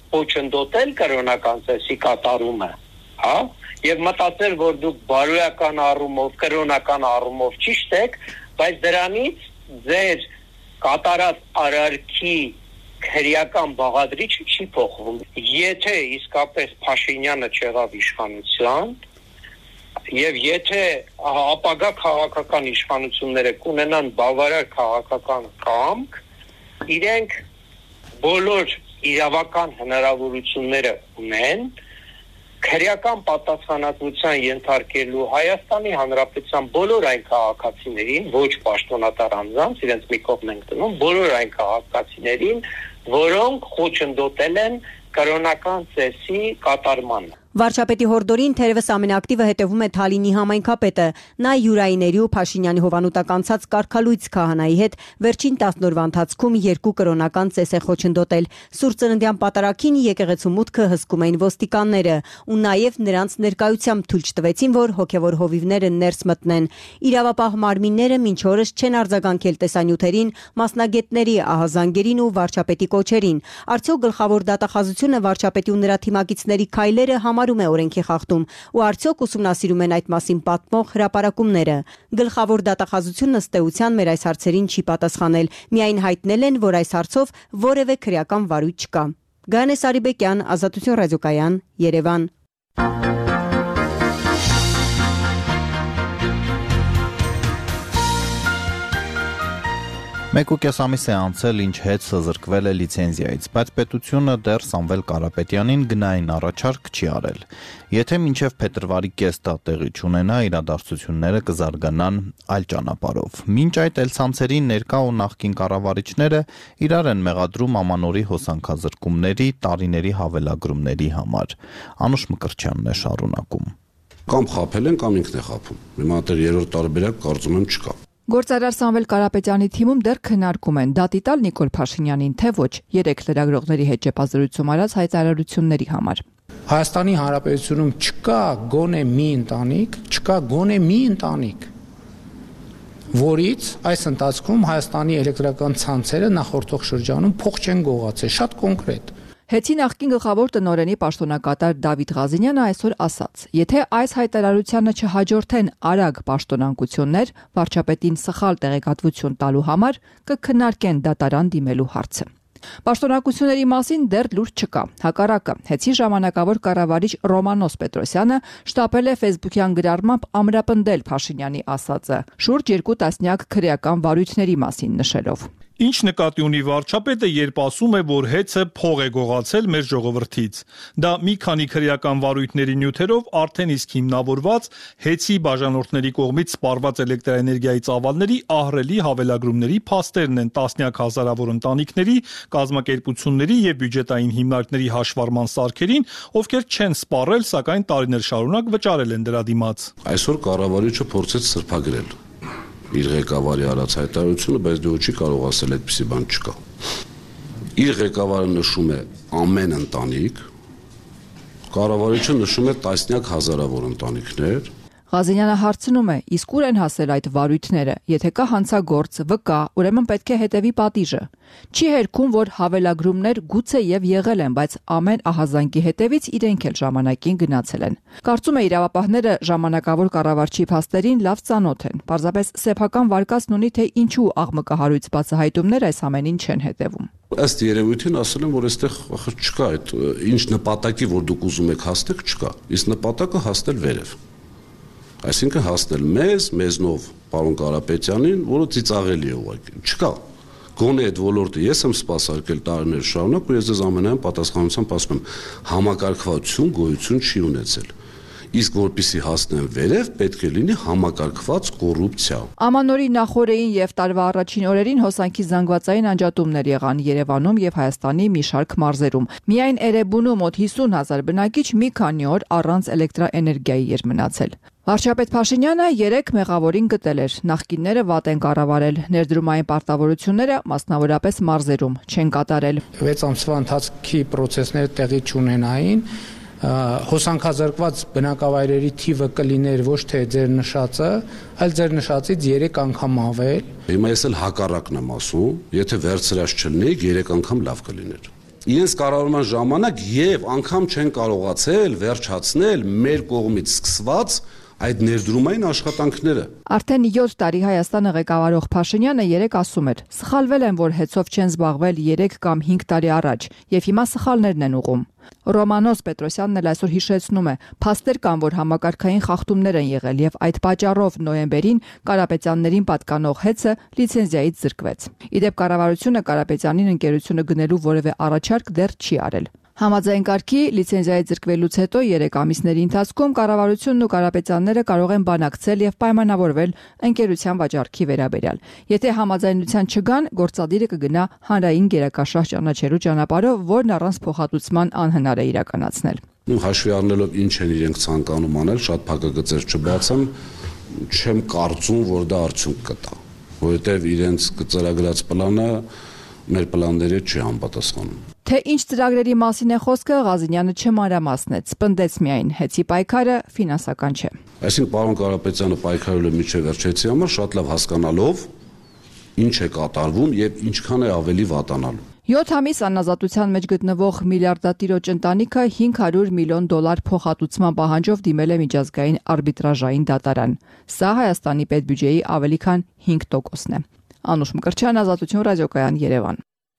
S20: խոչընդոտել կրոնական ծեսի կատարումը, հա, եւ մտածել, որ դուք բարոյական առումով, կրոնական առումով ճիշտ եք, բայց դրանից ձեր կատարած արարքի քրեական բաղադրիչը չի փոխվում։ Եթե իսկապես Փաշինյանը չեղավ իշխանության, եւ եթե ապագա քաղաքական իշխանությունները կունենան բավարար քաղաքական կամք, իրենք բոլոր իրավական հնարավորությունները ունեն քրեական պատասխանատվության ենթարկելու Հայաստանի Հանրապետության բոլոր այն քաղաքացիներին, ոչ պաշտոնատար անձանց, իրենց մի կողմ ենք դնում, բոլոր այն քաղաքացիներին, որոնք խոչընդոտել են կրոնական ծեսի կատարմանը։
S18: Վարչապետի հորդորին թերևս ամենաակտիվը հետևում է Թալինի համայնքապետը։ Նա Յուրայիների ու Փաշինյանի հովանուտակ անցած կարգալույց քահանայի հետ վերջին տասն օրվա ընթացքում երկու կրոնական ծես է խոչընդոտել։ Սուրբ Ծննդյան պատարագին եկեղեցու մուտքը հսկում էին ոստիկանները ու նաև նրանց ներկայությամբ թույլ չտվեցին, որ հոգևոր հովիվները ներս մտնեն։ Իրավապահ մարմինները մինչ օրս չեն արձագանքել տեսանյութերին, մասնագետների ահազանգերին ու վարչապետի կոչերին։ Արդյոք գլխավոր դատախազությունը վարչապետի ու նրա թիմակիցների քայլերը համար է օրենքի խախտում ու արդյոք ուսումնասիրում են այդ մասին պատմող հրապարակումները։ Գլխավոր դատախազությունը ըստ էության մեր այս հարցերին չի պատասխանել, միայն հայտնել են, որ այս հարցով որևէ քրեական վարույթ չկա։ Գայանե Սարիբեկյան, Ազատություն ռադիոկայան, Երևան։
S1: Մեկ ու կես ամիս է անցել, ինչ հետը զրկվել է լիցենզիայից, բայց պետությունը դեռ Սամվել Կարապետյանին գնային առաջարկ չի արել։ Եթե մինչև փետրվարի կեսը տեղի չունենա, իրադարձությունները կզարգանան այլ ճանապարհով։ Մինչ այդ էլ-ցանցերի ներկա ու նախկին կառավարիչները իրար են մեղադրում ամանորի հոսանքազրկումների, տարիների հավելագրումների համար։ Անուշ Մկրտչյանն է շարունակում։
S21: Կամ խաբել են, կամ ինքն է խաբում։ Հիմա դեռ երրորդ տարբերակ կարծում եմ չկա։
S13: Գործարար Սամվել Կարապետյանի թիմում դեռ քննարկում են դատի տալ Նիկոլ Փաշինյանին, թե ոչ, երեք լրագրողների հետ ճեպազրույցում արած հայտարարությունների համար։
S19: Հայաստանի Հանրապետությունում չկա գոնե մի ընտանիք, չկա գոնե մի ընտանիք, որից այս ընթացքում Հայաստանի էլեկտրական ցանցերը նախորդող շրջանում փող չեն գողացել, շատ կոնկրետ։
S13: Հեցի նախկին գլխավոր տնօրենի պաշտոնակատար Դավիթ Ղազինյանը այսօր ասաց. եթե այս հայտարարությանը չհաջորդեն արագ պաշտոնանկություններ, վարչապետին սխալ տեղեկատվություն տալու համար կքննարկեն դատարան դիմելու հարցը։ Պաշտոնակությունների մասին դեռ լուր չկա։ Հակառակը, հեցի ժամանակավոր կառավարիչ Ռոմանոս Պետրոսյանը շտապել է Facebook-յան գրառմամբ ամրապնդել Փաշինյանի ասածը, շուրջ երկու տասնյակ քրեական վարույթների մասին նշելով։
S4: Ինչ նկատի ունի վարչապետը, երբ ասում է, որ հեծը փող է գողացել մեր ժողովրդից։ Դա մի քանի քրեական վարույթների նյութերով արդեն իսկ հիմնավորված հեծի բաժանորդների կողմից սպառված էլեկտրաէներգիայի ծավալների ահռելի հավելագրումների փաստերն են տասնյակ հազարավոր ընտանիքների, կազմակերպությունների եւ բյուջետային հիմնարկների հաշվառման սարքերին, ովքեր չեն սպառել, սակայն տարիներ շարունակ վճարել են դրա դիմաց։
S21: Այսօր կառավարիչը փորձեց սրբագրել իր ղեկավարի արած հայտարարությունը, բայց դու չի կարող ասել այդպիսի բան չկա։ Իր ղեկավարը նշում է ամեն ընտանիք, կառավարիչը նշում է տասնյակ հազարավոր ընտանիքներ։
S13: Ղազինյանը հարցնում է, իսկ ուր են հասել այդ վարույթները, եթե կա հանցագործ, վկա, ուրեմն պետք է հետևի պատիժը։ Չի հերքում, որ հավելագրումներ գուցե եւ եղել են, բայց ամեն ահազանգի հետևից իրենք էլ ժամանակին գնացել են։ Կարծում է իրավապահները ժամանակավոր կառավարչի փաստերին լավ ծանոթ են։ Պարզապես սեփական վարկածն ունի, թե ինչու աղմկահարույց բացահայտումներ այս ամենին չեն հետևում։
S21: Ըստ երևույթին ասել են, որ այստեղ չկա այդ ինչ նպատակի, որ դուք ուզում եք հասնել, չկա։ Իսկ նպատակը հասնել վերև։ Այսինքն հասնել մեզ, մեզնով պարոն Կարապետյանին, որը ծիծաղելի է ուղղակի։ Չկա։ Գոնե այդ ոլորտը ես եմ սպասարկել տարիներ շարունակ, ու ես ձեզ ամենայն պատասխանությամբ ասում եմ, համակարգվածություն գոյություն չի ունեցել։ Իսկ որպեսզի հասնեն վերև, պետք է լինի համակարգված կոռուպցիա։
S13: Ամանորի նախօրեին եւ տարվա առաջին օրերին հոսանքի զանգվածային անջատումներ եղան Երևանում եւ Հայաստանի մի շարք մարզերում։ Միայն Էրեբունու մոտ հիսուն հազար բնակիչ մի քանի օր առանց էլեկտրաէներգիայի էր մնացել։ Վարչապետ Փաշինյանը երեք մեղավորին գտել էր։ Նախկինները վատ են կառավարել, ներդրումային պարտավորությունները մասնավորապես մարզերում չեն կատարել։
S19: վեց ամսվա ընթացքի process-ները տեղի չունենային, հոսանքազրկված բնակավայրերի թիվը կլիներ ոչ թե ձեր նշածը, այլ ձեր նշածից երեք անգամ ավել։
S21: Հիմա ես էլ հակառակն եմ ասում, եթե վերցրած չլինեիք, երեք անգամ լավ կլիներ։ իրենց կառավարման ժամանակ եւ անգամ չեն կարողացել վերջացնել մեր կողմից սկսված այդ ներդրումային աշխատանքները։
S13: Արդեն յոթ տարի Հայաստանը ղեկավարող Փաշինյանը երեք ասում էր. սխալվել են, որ հեծով չեն զբաղվել երեք կամ հինգ տարի առաջ, եւ հիմա սխալներն են ուղում։ Ռոմանոս Պետրոսյանն էլ այսօր հիշեցնում է. փաստեր կան, որ համակարգային խախտումներ են եղել եւ այդ պատճառով նոյեմբերին Կարապետյաններին պատկանող հեծը լիցենզիայից զրկվեց։ Իդեպ կառավարությունը Կարապետյանին ընկերությունը գնելու որևէ առաջարկ դեռ չի արել։ Համաձայն կարգի լիցենզիայից զրկվելուց հետո երեք ամիսների ընթացքում կառավարությունն ու Կարապետյանները կարող են բանակցել եւ պայմանավորվել ընկերության վաճառքի վերաբերյալ։ Եթե համաձայնության չգան, գործադիրը կգնա հանրային գերակաշահ ճանաչելու ճանապարհով, որն առանց փոխհատուցման անհնար է իրականացնել։
S21: Ու հաշվի առնելով ինչ են իրենք ցանկանում անել, շատ փակագծեր չբացեմ, չեմ կարծում, որ դա արդյունք կտա, որովհետեւ իրենց ծրագրած պլանը մեր պլանների չի համապատասխանում։
S13: Թե ինչ ծրագրերի մասին է խոսքը, Ղազինյանը չմանրամասնեց, պնդեց միայն հեծի պայքարը ֆինանսական չէ։
S21: Այսինքն պարոն Կարապետյանը պայքարել է միջև վերջեցի համար շատ լավ հասկանալով ինչ է կատարվում եւ ինչքան է ավելի վատանալու։
S13: յոթ ամիս անազատության մեջ գտնվող միլիարդատիրոջ ընտանիքը հինգ հարյուր միլիոն դոլար փոխհատուցման պահանջով դիմել է միջազգային արբիտրաժային դատարան։ Սա Հայաստանի պետբյուջեի ավելի քան հինգ տոկոսն է։ Անուշ Մկրտչյան, Ազատություն ռադիոկայան, Երևան։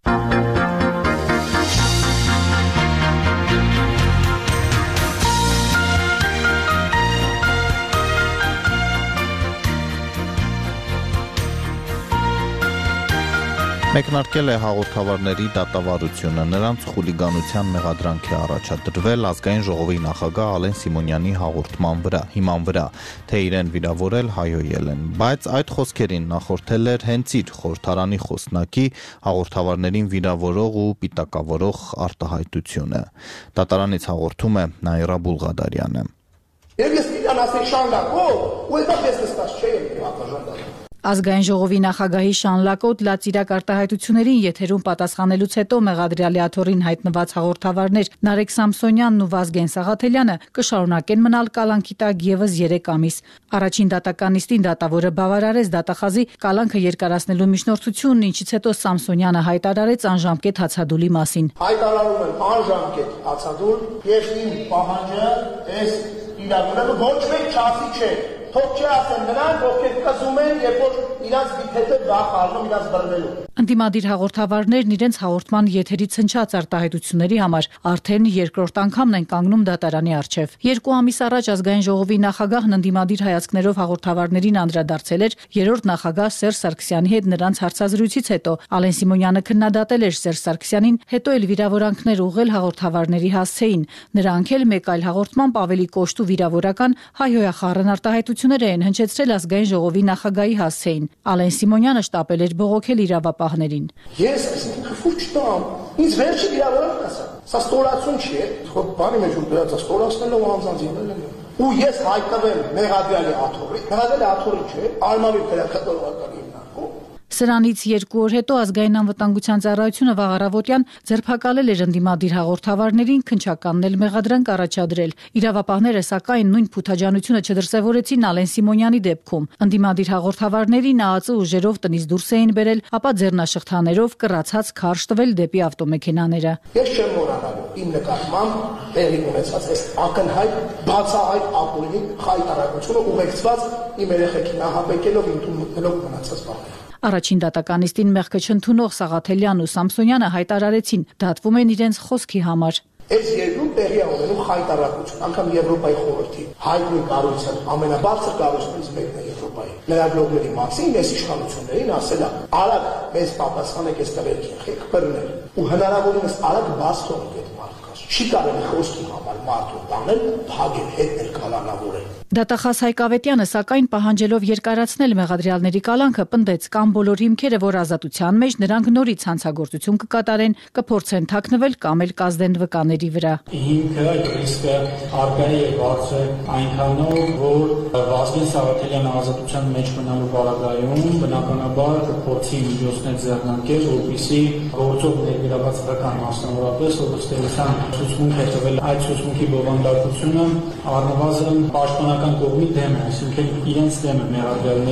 S1: Մեկնարկել է հաղորդավարների դատավարությունը, նրանց խուլիգանության մեղադրանք է առաջադրվել ազգային ժողովի նախագահ Ալեն Սիմոնյանի հաղորդման վրա, հիման վրա, թե իրեն վիրավորել հայոյել են, բայց այդ խոսքերին նախորդել էր հենց իր խորհրդարանի խոսնակի հաղորդավարներին վիրավորող ու պիտակավորող արտահայտությունը։ Դատարանից հաղորդում է Նաիրա Բուլղադարյանը։
S5: Եվ ես իրան ասեի շարունակով, ու հետո ես նստած չէի հաղորդաժողովի։
S22: Ազգային ժողովի նախագահի Շանլակոտ լացիրակ արտահայտություններին եթերում պատասխանելուց հետո մեղադրյալի աթոռին հայտնված հաղորդավարներ Նարեկ Սամսոնյանն ու Վազգեն Սաղաթելյանը կշարունակեն մնալ կալանքի տակ եւս երեք ամիս։ Առաջին դատական նիստին դատավորը բավարարեց դատախազի կալանքը երկարացնելու միջնորդությունն, ինչից հետո Սամսոնյանը հայտարարեց անժամկետ հացադուլի մասին։
S5: Հայտարարում եմ անժամկետ հացադուլ եւ իմ պահանջը այս իրավունքը ոչ մեկ չասի չէ։ Թող չասեն նրանք, ովքեր կզում են, երբ որ իրանց հետը վախ առնում իրանց բռնելու։
S22: Ընդդիմադիր հաղորդավարներն իրենց հաղորդման եթերից հնչած արտահայտությունների համար արդեն երկրորդ անգամն են կանգնում դատարանի առջև։ Երկու ամիս առաջ ազգային ժողովի նախագահն ընդդիմադիր հայացքներով հաղորդավարներին անդրադարձել էր երրորդ նախագահ Սերժ Սարգսյանի հետ նրանց հարցազրույցից հետո։ Ալեն Սիմոնյանը քննադատել էր Սերժ Սարգսյանին, հետո էլ վիրավորանքներ ուղղել հաղորդավարների հասցեին։ Նրանք էլ մեկ այլ հաղորդմամբ ավելի կոշտ ու վիրավորական հայհոյախառն արտահայտություններ են հնչեցրել ազգային ժողովի նախագահի հասցեին։ Ալեն Սիմոնյանը շտապել էր բողոքել իրավապահներին։
S5: Ես այսինքն ֆուր չտամ, ինձ վերջի վիրավորանք ասա։ Սա ստորացում չի, խոտ բանի մեջ ու դրած ստորացնելով անձանց ելել են։ Ու ես հայտնվել մեղադրյալի աթոռի, մեղադրյալի աթոռի չէ, արմավի քրակատողականի հիմնարկում։
S22: Սրանից երկու օր հետո ազգային անվտանգության ծառայությունը վաղ առավոտյան ձերբակալել էր ընդդիմադիր հաղորդավարներին, քննչականն էլ մեղադրանք առաջադրել։ Իրավապահները սակայն նույն փութաջանությունը չդրսևորեցին Ալեն Սիմոնյանի դեպքում։ Ընդդիմադիր հաղորդավարներին ԱԱԾ ուժերով տնից դուրս էին բերել, ապա ձեռնաշղթաներով կռացած քարշ տվել դեպի ավտոմեքենաները։
S5: Ես չեմ մոռանալու իմ նկատմամբ տեղի ունեցած այս ակնհայտ բացահայտ ապօրինի խայտարակությունը ուղեկցված իմ երեխեքին ահաբեկելով իմ տուն մտնելով մնացած բաները։
S22: Առաջին դատական նիստին մեղքը չընդունող Սաղաթելյանն ու Սամսոնյանը հայտարարեցին, դատվում են իրենց խոսքի համար։
S5: Այս երկրում տեղի է ունենում խայտարակություն, անգամ Եվրոպայի խորհրդի հայտնի կառույցը, ամենաբարձր կառույցներից մեկն է Եվրոպայի։ Լրագրողների մասին այս իշխանություններին ասել է. «Արագ մեզ պատասխանեք այս տղերքի եղեք բռնել»։ Ու հնարավորինս արագ բաց թողեք այդ մարդկանց։ Չի կարելի խոսքի համար մարդու տանել, փագել, հետնել, կալանավորել։
S22: Դատախազ Հայկ Ավետյանը սակայն պահանջելով երկարացնել մեղադրյալների կալանքը պնդեց կամ բոլոր հիմքերը, որ ազատության մեջ նրանք նորից հանցագործություն կկատարեն, կփորձեն թաքնվել կամ էլ կազդեն վկաների վրա։
S23: Հիմքը ռիսկը առկա է եւ բարձր է այնքանով, որ Վազգեն Սաղաթելյանը ազատության մեջ մնալու պարագայում բնականաբար կփորձի միջոցներ ձեռնարկել, որպեսզի գործով ներգրաված վկան մասնավորապես ըստեղության ցուցմունք է տվել այդ ցուցմունքի բովանդակությունը առնվազն պաշտպանական կողմի դեմ է, այսինքն իրենց դեմ է մեղադրյալների։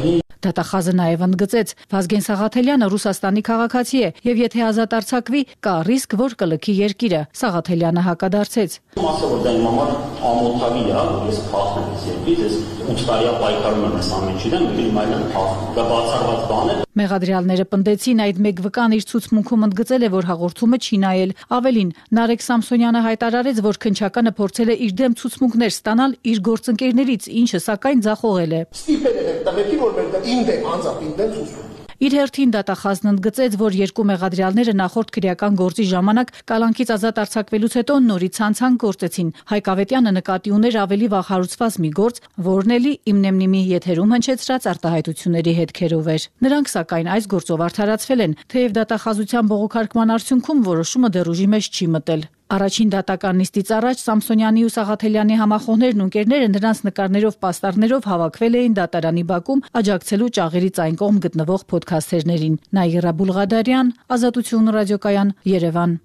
S22: Դատախազը նաև ընդգծեց, Վազգեն Սաղաթելյանը Ռուսաստանի քաղաքացի է եւ եթե ազատ արձակվի, կա ռիսկ, որ կլքի երկիրը։ Սաղաթելյանը հակադարձեց.
S6: Մասը որ դա իմ համար ամոթավի է, որ ես փախնում եմ երկրից, ութ տարիա պայքարում եմ այս ամեն ինչին, գիտեմ այլն փախնում։ Դա բացառված բան է։
S22: Մեղադրյալները պնդեցին, այդ մեկ վկան իր ցուցմունքում ընդգծել է, որ հաղորդումը չի նայել։ Ավելին, Նարեկ Սամսոնյանը հայտարարեց, որ քննչականը փորձել է իր դեմ ցուցմունքներ ստանալ իր գործընկերներից, ինչը սակայն ձախողել է։
S5: Ստիպել է տղեկի, որ մեր իմ դեմ անձամբ իմ դեմ ցուցում։
S22: Իր հերթին դատախազն ընդգծեց, որ երկու մեղադրյալները նախորդ քրեական գործի ժամանակ կալանքից ազատ արձակվելուց հետո նորից ցանցան գործեցին։ Հայկ Ավետյանը նկատի ուներ ավելի վաղ հարուցված մի գործ, որն էլի Իմնեմնիմի եթերում հնչեցրած արտահայտությունների հետքերով էր։ Նրանք սակայն այս գործով արդարացվել են, թեև դատախազության բողոքարկման արդյունքում որոշումը դեռ ուժի մեջ չի մտել։ Առաջին դատական նիստից առաջ Սամսոնյանի ու Սաղաթելյանի համախոհներն ու ընկերները նրանց նկարներով պաստառներով հավաքվել էին դատարանի բակում աջակցելու ճաղերից այն կողմ գտնվող փոդքասթերներին։ Նաիրա Բուլղադարյան, Ազատություն ռադիոկայան, Երևան։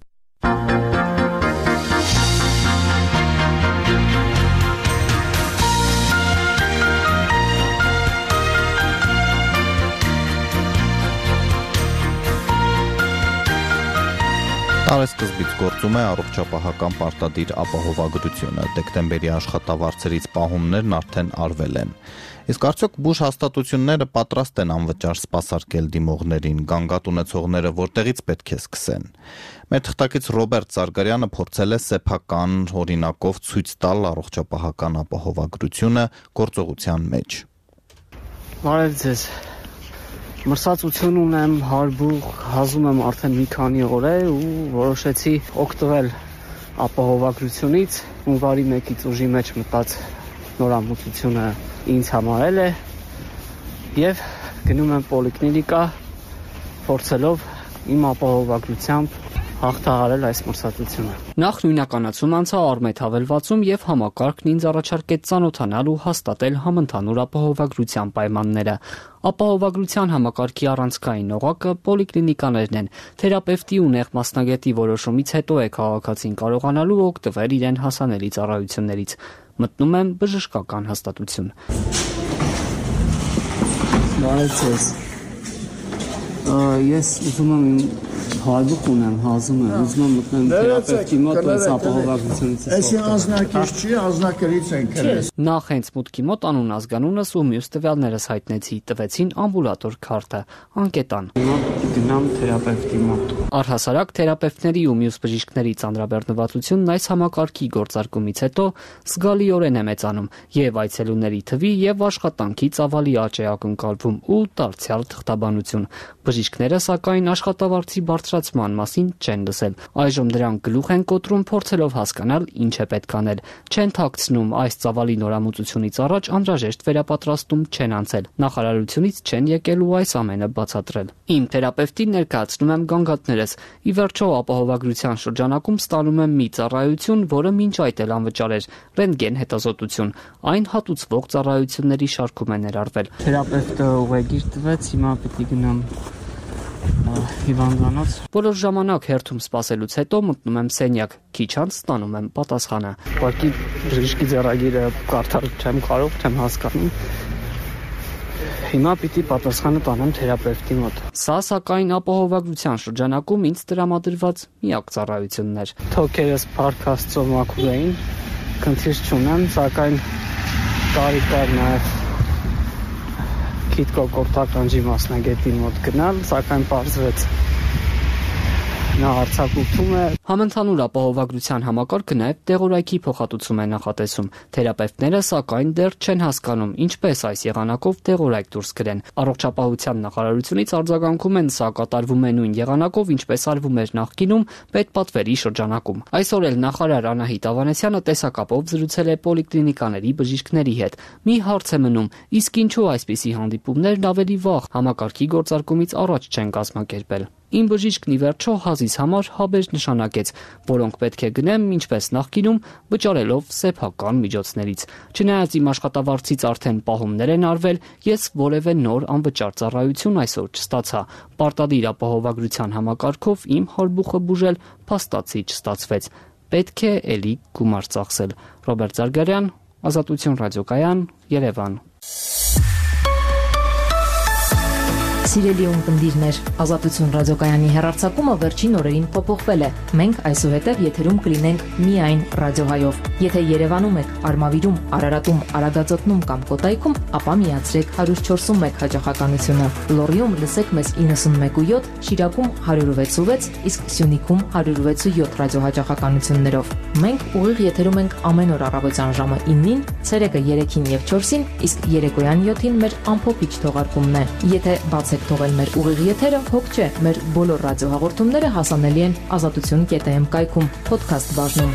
S1: Տարեսկզբից գործում է առողջապահական պարտադիր ապահովագրությունը, դեկտեմբերի աշխատավարձերից պահումներն արդեն արվել են։ Իսկ արդյոք բուժ հաստատությունները պատրաստ են անվճար սպասարկել դիմողներին, գանգատ ունեցողները որտեղից պետք է սկսեն։ Մեր թղթակից Ռոբերտ Զարգարյանը փորձել է սեփական օրինակով ցույց տալ առողջապահական ապահովագրությունը գործողության մեջ։
S12: Բարև ձեզ։ Մրսածություն ունեմ, հարբուղ, հազում եմ արդեն մի քանի օր է ու որոշեցի օգտվել ապահովագրությունից, հունվարի մեկից ուժի մեջ մտած նորամուծությունը ինձ համարել է եւ գնում եմ պոլիկլինիկա փորձելով իմ ապահովագրությամբ հաղթահարել այս մրսածությունը։ Նախ նույնականացում անցա Արմետ հավելվածում եւ համակարգն ինձ առաջարկեց ծանոթանալ ու հաստատել համընդհանուր ապահովագրության պայմանները։ Ապահովագրության համակարգի առանցքային օղակը պոլիկլինիկաներն են։ Թերապևտի ու նեղ մասնագետի որոշումից հետո է քաղաքացին կարողանալու օգտվել իրեն հասանելի ծառայություններից։ Մտնում եմ բժշկական հաստատություն։ Բարև ձեզ։ Ես ուզում եմ հարբուղ ունեմ, հազում եմ, ուզում եմ մտնել թերապևտի մոտ, այս ապահովագրությունից։
S5: Այսի անձնակից չի, անձնակրից են քրես։
S12: Նախ հենց մուտքի մոտ անուն ազգանունս ու մյուս տվյալներս հայտնեցի, տվեցին ամբուլատոր քարտը, անկետան։ Գնամ թերապևտի մոտ։ Առհասարակ թերապևտների ու մյուս բժիշկների ծանրաբեռնվածությունն այս համակարգի գործարկումից հետո զգալիորեն է մեծանում եւ այցելուների թվի եւ աշխատանքի ծավալի աճ է ակնկալվում ու դարձյալ թղթաբանություն։ Բժիշկները սակայն աշխատավարձի բարձրացման մասին չեն լսել։ Այժմ դրանք գլուխ են կոտրում, փորձելով հասկանալ ինչ է պետք անել։ Չեն թաքցնում, այս ծավալի նորամուծությունից առաջ անհրաժեշտ վերապատրաստում չեն անցել։ Նախարարությունից չեն եկել ու այս ամենը բացատրել։ Իմ թերապևտին ներկայացնում եմ գանգատներս։ Ի վերջո ապահովագրության շրջանակում ստանում եմ մի ծառայություն, որը մինչ այդ էլ անվճար էր՝ ռենտգեն հետազոտություն։ Այն հատուցվող ծառայությունների շարքում է ներառվել։ Թերապևտը ուղեգիր տվեց, հիմա պետք է գնամ հիվանդանոց։ Որոշ ժամանակ հերթում սպասելուց հետո մտնում եմ սենյակ, քիչ անց ստանում եմ պատասխանը։ Ուղղակի բժշկի ձեռագիրը կարդալ չեմ կարող, չեմ հասկանում։ Հիմա պիտի պատասխանը տանեմ թերապևտի մոտ։ Սա սակայն ապահովագրության շրջանակում ինձ տրամադրված միակ ծառայությունն էր։ Թոքերս փառք Աստծո մաքուր էին, քննիր չունեմ, սակայն կարիք կար նաև քիթկոկորտականջի մասնագետի մոտ գնալ, սակայն պարզվեց նա արձակուրդում է։ Համընդհանուր ապահովագրության համակարգը նաև տեղորայքի փոխհատուցում է նախատեսում։ Թերապևտները սակայն դեռ չեն հասկանում ինչպես այս եղանակով տեղորայք դուրս գրեն։ Առողջապահության նախարարությունից արձագանքում են, սա կատարվում է նույն եղանակով, ինչպես արվում էր նախկինում պետպատվերի շրջանակում։ Այսօր էլ նախարար Անահիտ Ավանեսյանը տեսակապով զրուցել է պոլիկլինիկաների բժիշկների հետ։ Մի հարց է մնում, իսկ ինչու այսպիսի հանդիպումներն ավելի վաղ համակարգի գործարկումից առաջ չեն կազմակերպել։ Իմ բժիշկն ի վերջո հազիս համար հաբեր նշանակեց, որոնք պետք է գնեմ, ինչպես նախկինում, վճարելով սեփական միջոցներից։ Չնայած իմ աշխատավարձից արդեն պահումներ են արվել, ես որևէ նոր անվճար ծառայություն այսօր չստացա։ Պարտադիր ապահովագրության համակարգով իմ հարբուխը բուժել փաստացի չստացվեց։ Պետք է էլի գումար ծախսել։ Ռոբերտ Զարգարյան, Ազատություն ռադիոկայան, Երևան։
S7: Սիրելի ունկնդիրներ, Ազատություն ռադիոկայանի հեռարձակումը վերջին օրերին փոփոխվել է։ Մենք այսուհետև եթերում կլինենք միայն ռադիոհայով։ Եթե Երևանում եք, Արմավիրում, Արարատում, Արագածոտնում կամ Կոտայքում, ապա միացրեք one oh four one հաջողականությունը։ Լոռիում լսեք մեզ ninety-one point seven, Շիրակում one oh six point six, իսկ Սյունիքում one oh six point seven ռադիոհաջողականություններով։ Մենք ուղիղ եթերում ենք ամեն օր առավոտյան ժամը nine-ին, ցերեկը three-ին եւ four-ին, իսկ երեկոյան seven-ին մեր ամփոփիչ թողարկումն է։ Եթե բացեք թողել մեր ուղիղ եթերը, հոգ չէ, մեր բոլոր ռադիոհաղորդումները հասանելի են ազատություն կետ am կայքում, podcast բաժնում։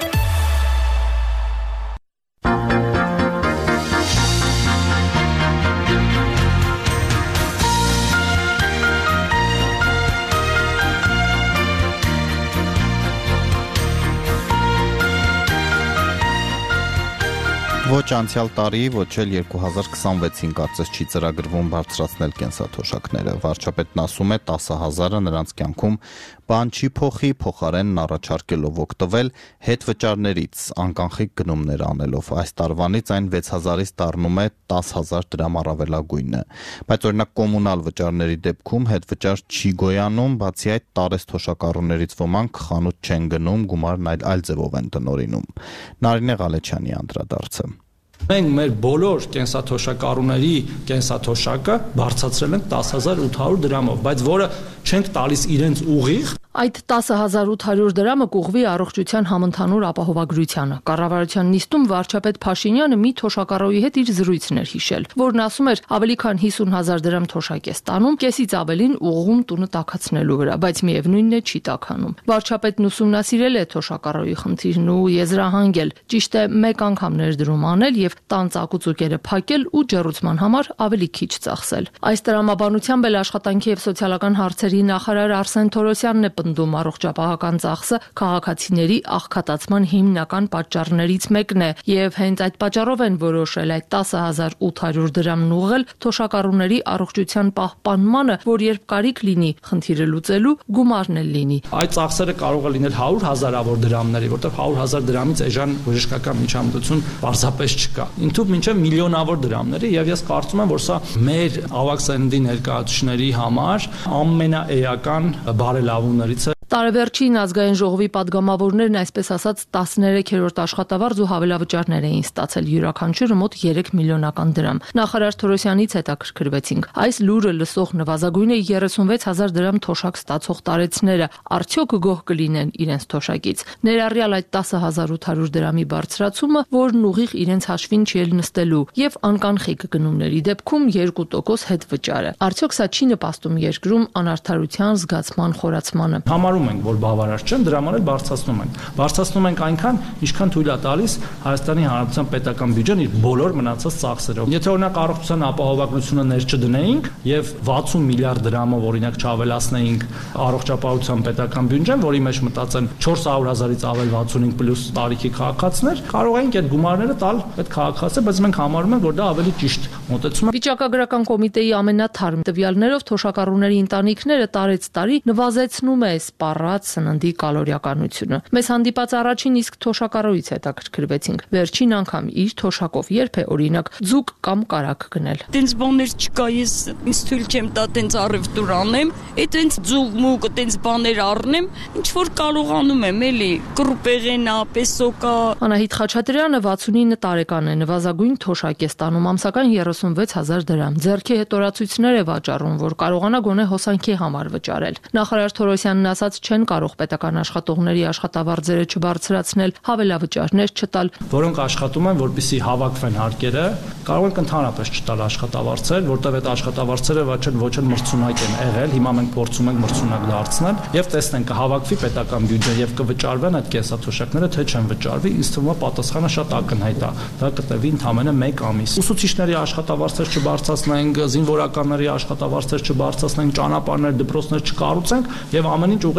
S1: Ոչ անցյալ տարի, ոչ էլ twenty twenty-six-ին կարծես չի ծրագրվում բարձրացնել կենսաթոշակները։ Վարչապետն ասում է ten thousand-ը նրանց կյանքում բան չի փոխի, փոխարենն առաջարկելով օգտվել հետվճարներից, անկանխիկ գնումներ անելով։ Այս տարվանից այն six thousand-ից դառնում է ten thousand դրամ առավելագույնը։ Բայց օրինակ կոմունալ վճարների դեպքում հետվճար չի գոյանում, բացի այդ տարեթոշակառուներից ոմանք խանութ չեն գնում, գումարն այլ այլ ձևով են տնօրինում։ Նարինե Ղալեչյանի անդրադարձը։
S4: Մենք մեր բոլոր կենսաթոշակառուների կենսաթոշակը բարձրացրել ենք ten thousand eight hundred դրամով, բայց որը չենք տալիս իրենց ուղիղ
S22: Այդ ten thousand eight hundred դրամը կուղղվի առողջության համընդհանուր ապահովագրությանը։ Կառավարության նիստում վարչապետ Փաշինյանը մի թոշակառուի հետ իր զրույցն էր հիշել, որն ասում էր ավելի քան fifty thousand դրամ թոշակ է ստանում, կեսից ավելին ուղղում տունը տաքացնելու վրա, բայց միևնույնն է չի տաքանում։ Վարչապետն ուսումնասիրել է թոշակառուի խնդիրն ու եզրահանգել, ճիշտ է մեկ անգամ ներդրում անել եւ տան ծակուցուկերը փակել ու ջեռուցման համար ավելի քիչ ծախսել։ Այս տրամաբանությամբ էլ աշխատանքի եւ սոցիալական հարցերի նախարար Արսեն Թորոսյանն է պնդում առողջապահական ծախսը քաղաքացիների աղքատացման հիմնական պատճառներից մեկն է եւ հենց այդ պատճառով են որոշել այդ ten thousand eight hundred դրամն ուղղել թոշակառուների առողջության պահպանմանը, որ երբ կարիք լինի խնդիրը լուծելու գումարն էլ լինի։
S4: Այդ ծախսերը կարող է լինել one hundred հազարավոր դրամների, որտեղ one hundred հազար դրամից էժան բժշկական միջամտություն պարզապես չկա։ Ինտու մինչև միլիոնավոր դրամների եւ ես կարծում եմ, որ սա մեր ավակ սերնդի ներկայացուցիչների համար ամենաէական բարելավումներից է։
S22: Տարեվերջին ազգային ժողովի падգամավորներն այսպես ասած տասներեքերորդ աշխատավարձ ու հավելավճարներ էին ստացել յուրաքանչյուրը մոտ three միլիոնական դրամ։ Նախարար Թորոսյանից հետաքրքրվեցինք։ Այս լուրը լսող նվազագույնը thirty-six thousand դրամ թոշակ ստացող տարեցները արդյոք գոհ կլինեն իրենց թոշակից։ Ներառյալ այդ ten thousand eight hundred դրամի բարձրացումը, որն ուղիղ իրենց հաշվին չի էլ նստելու, եւ անկանխիկ գնումների դեպքում two percent հետվճարը։ Արդյոք սա չի նպաստում երկրում անարդարության զգացման խորացմանը։
S4: Համարում ենք, որ բավարար չեն, դրա համար էլ բարձրացնում ենք։ Բարձրացնում ենք այնքան, ինչքան թույլ է տալիս Հայաստանի Հանրապետության պետական բյուջեն իր բոլոր մնացած ծախսերով։ Եթե օրինակ առողջության ապահովագրությունը ներ չդնեինք եւ sixty միլիարդ դրամով օրինակ չավելացնեինք առողջապահության պետական բյուջեն, որի մեջ մտածեն four hundred հազարից ավել sixty-five պլյուս տարիքի քաղաքացիներ, կարող ենք այդ գումարները տալ այդ քաղաքացիներին, բայց մենք համարում ենք, որ դա ավելի ճիշտ մոտեցում է։
S22: Վիճակագրական կոմիտեի ամենաթարմ տվյալներով թոշակառուների ընտանիքները տարեց տարի նվազեցնում է սպառած սննդի կալորիականությունը։ Մեզ հանդիպած առաջին իսկ թոշակառուից հետաքրքրվեցինք։ Վերջին անգամ իր թոշակով երբ է օրինակ ձուկ կամ կարագ գնել։
S8: Տենց բաներ չկա, ես ինձ թույլ չեմ տա տենց առևտուր անեմ, այդ տենց ձուկ մուկ տենց բաներ առնեմ, ինչ որ կարողանում եմ, էլի կրուպեղենա, պեսոկա։
S22: Անահիտ Խաչատրյանը sixty-nine տարեկան է, նվազագույն թոշակ է ստանում ամսական thirty-six thousand դրամ։ Ձեռքի հետորացույցներ է վաճառում, որ կարողանա գոնե հոսանքի համար վճարել։ Նախարար Թորոսյանն ասաց, չեն կարող պետական աշխատողների աշխատավարձերը չբարձրացնել, հավելավճարներ չտալ,
S4: որոնք աշխատում են, որպեսզի հավաքվեն հարկերը, կարող են ընդհանրապես չտալ աշխատավարձեր, որտեղ այդ աշխատավարձերը ոչ էլ ոչ էլ մրցունակ են եղել, հիմա մենք փորձում ենք մրցունակ դարձնել եւ տեսնենք կհավաքվի պետական բյուջեն եւ կվճարվեն այդ կենսաթոշակները, թե չեն վճարվի, ինձ թվում է պատասխանը շատ ակնհայտ է։ Դա կտևի ընդամենը one ամիս։ Ուսուցիչների աշխատավարձեր չբարձրացնենք, զինվորականների աշխատավարձեր չբարձրացնենք, ճանապարհներ, դպրոցներ չկառուցենք եւ ամեն ինչ ուղղ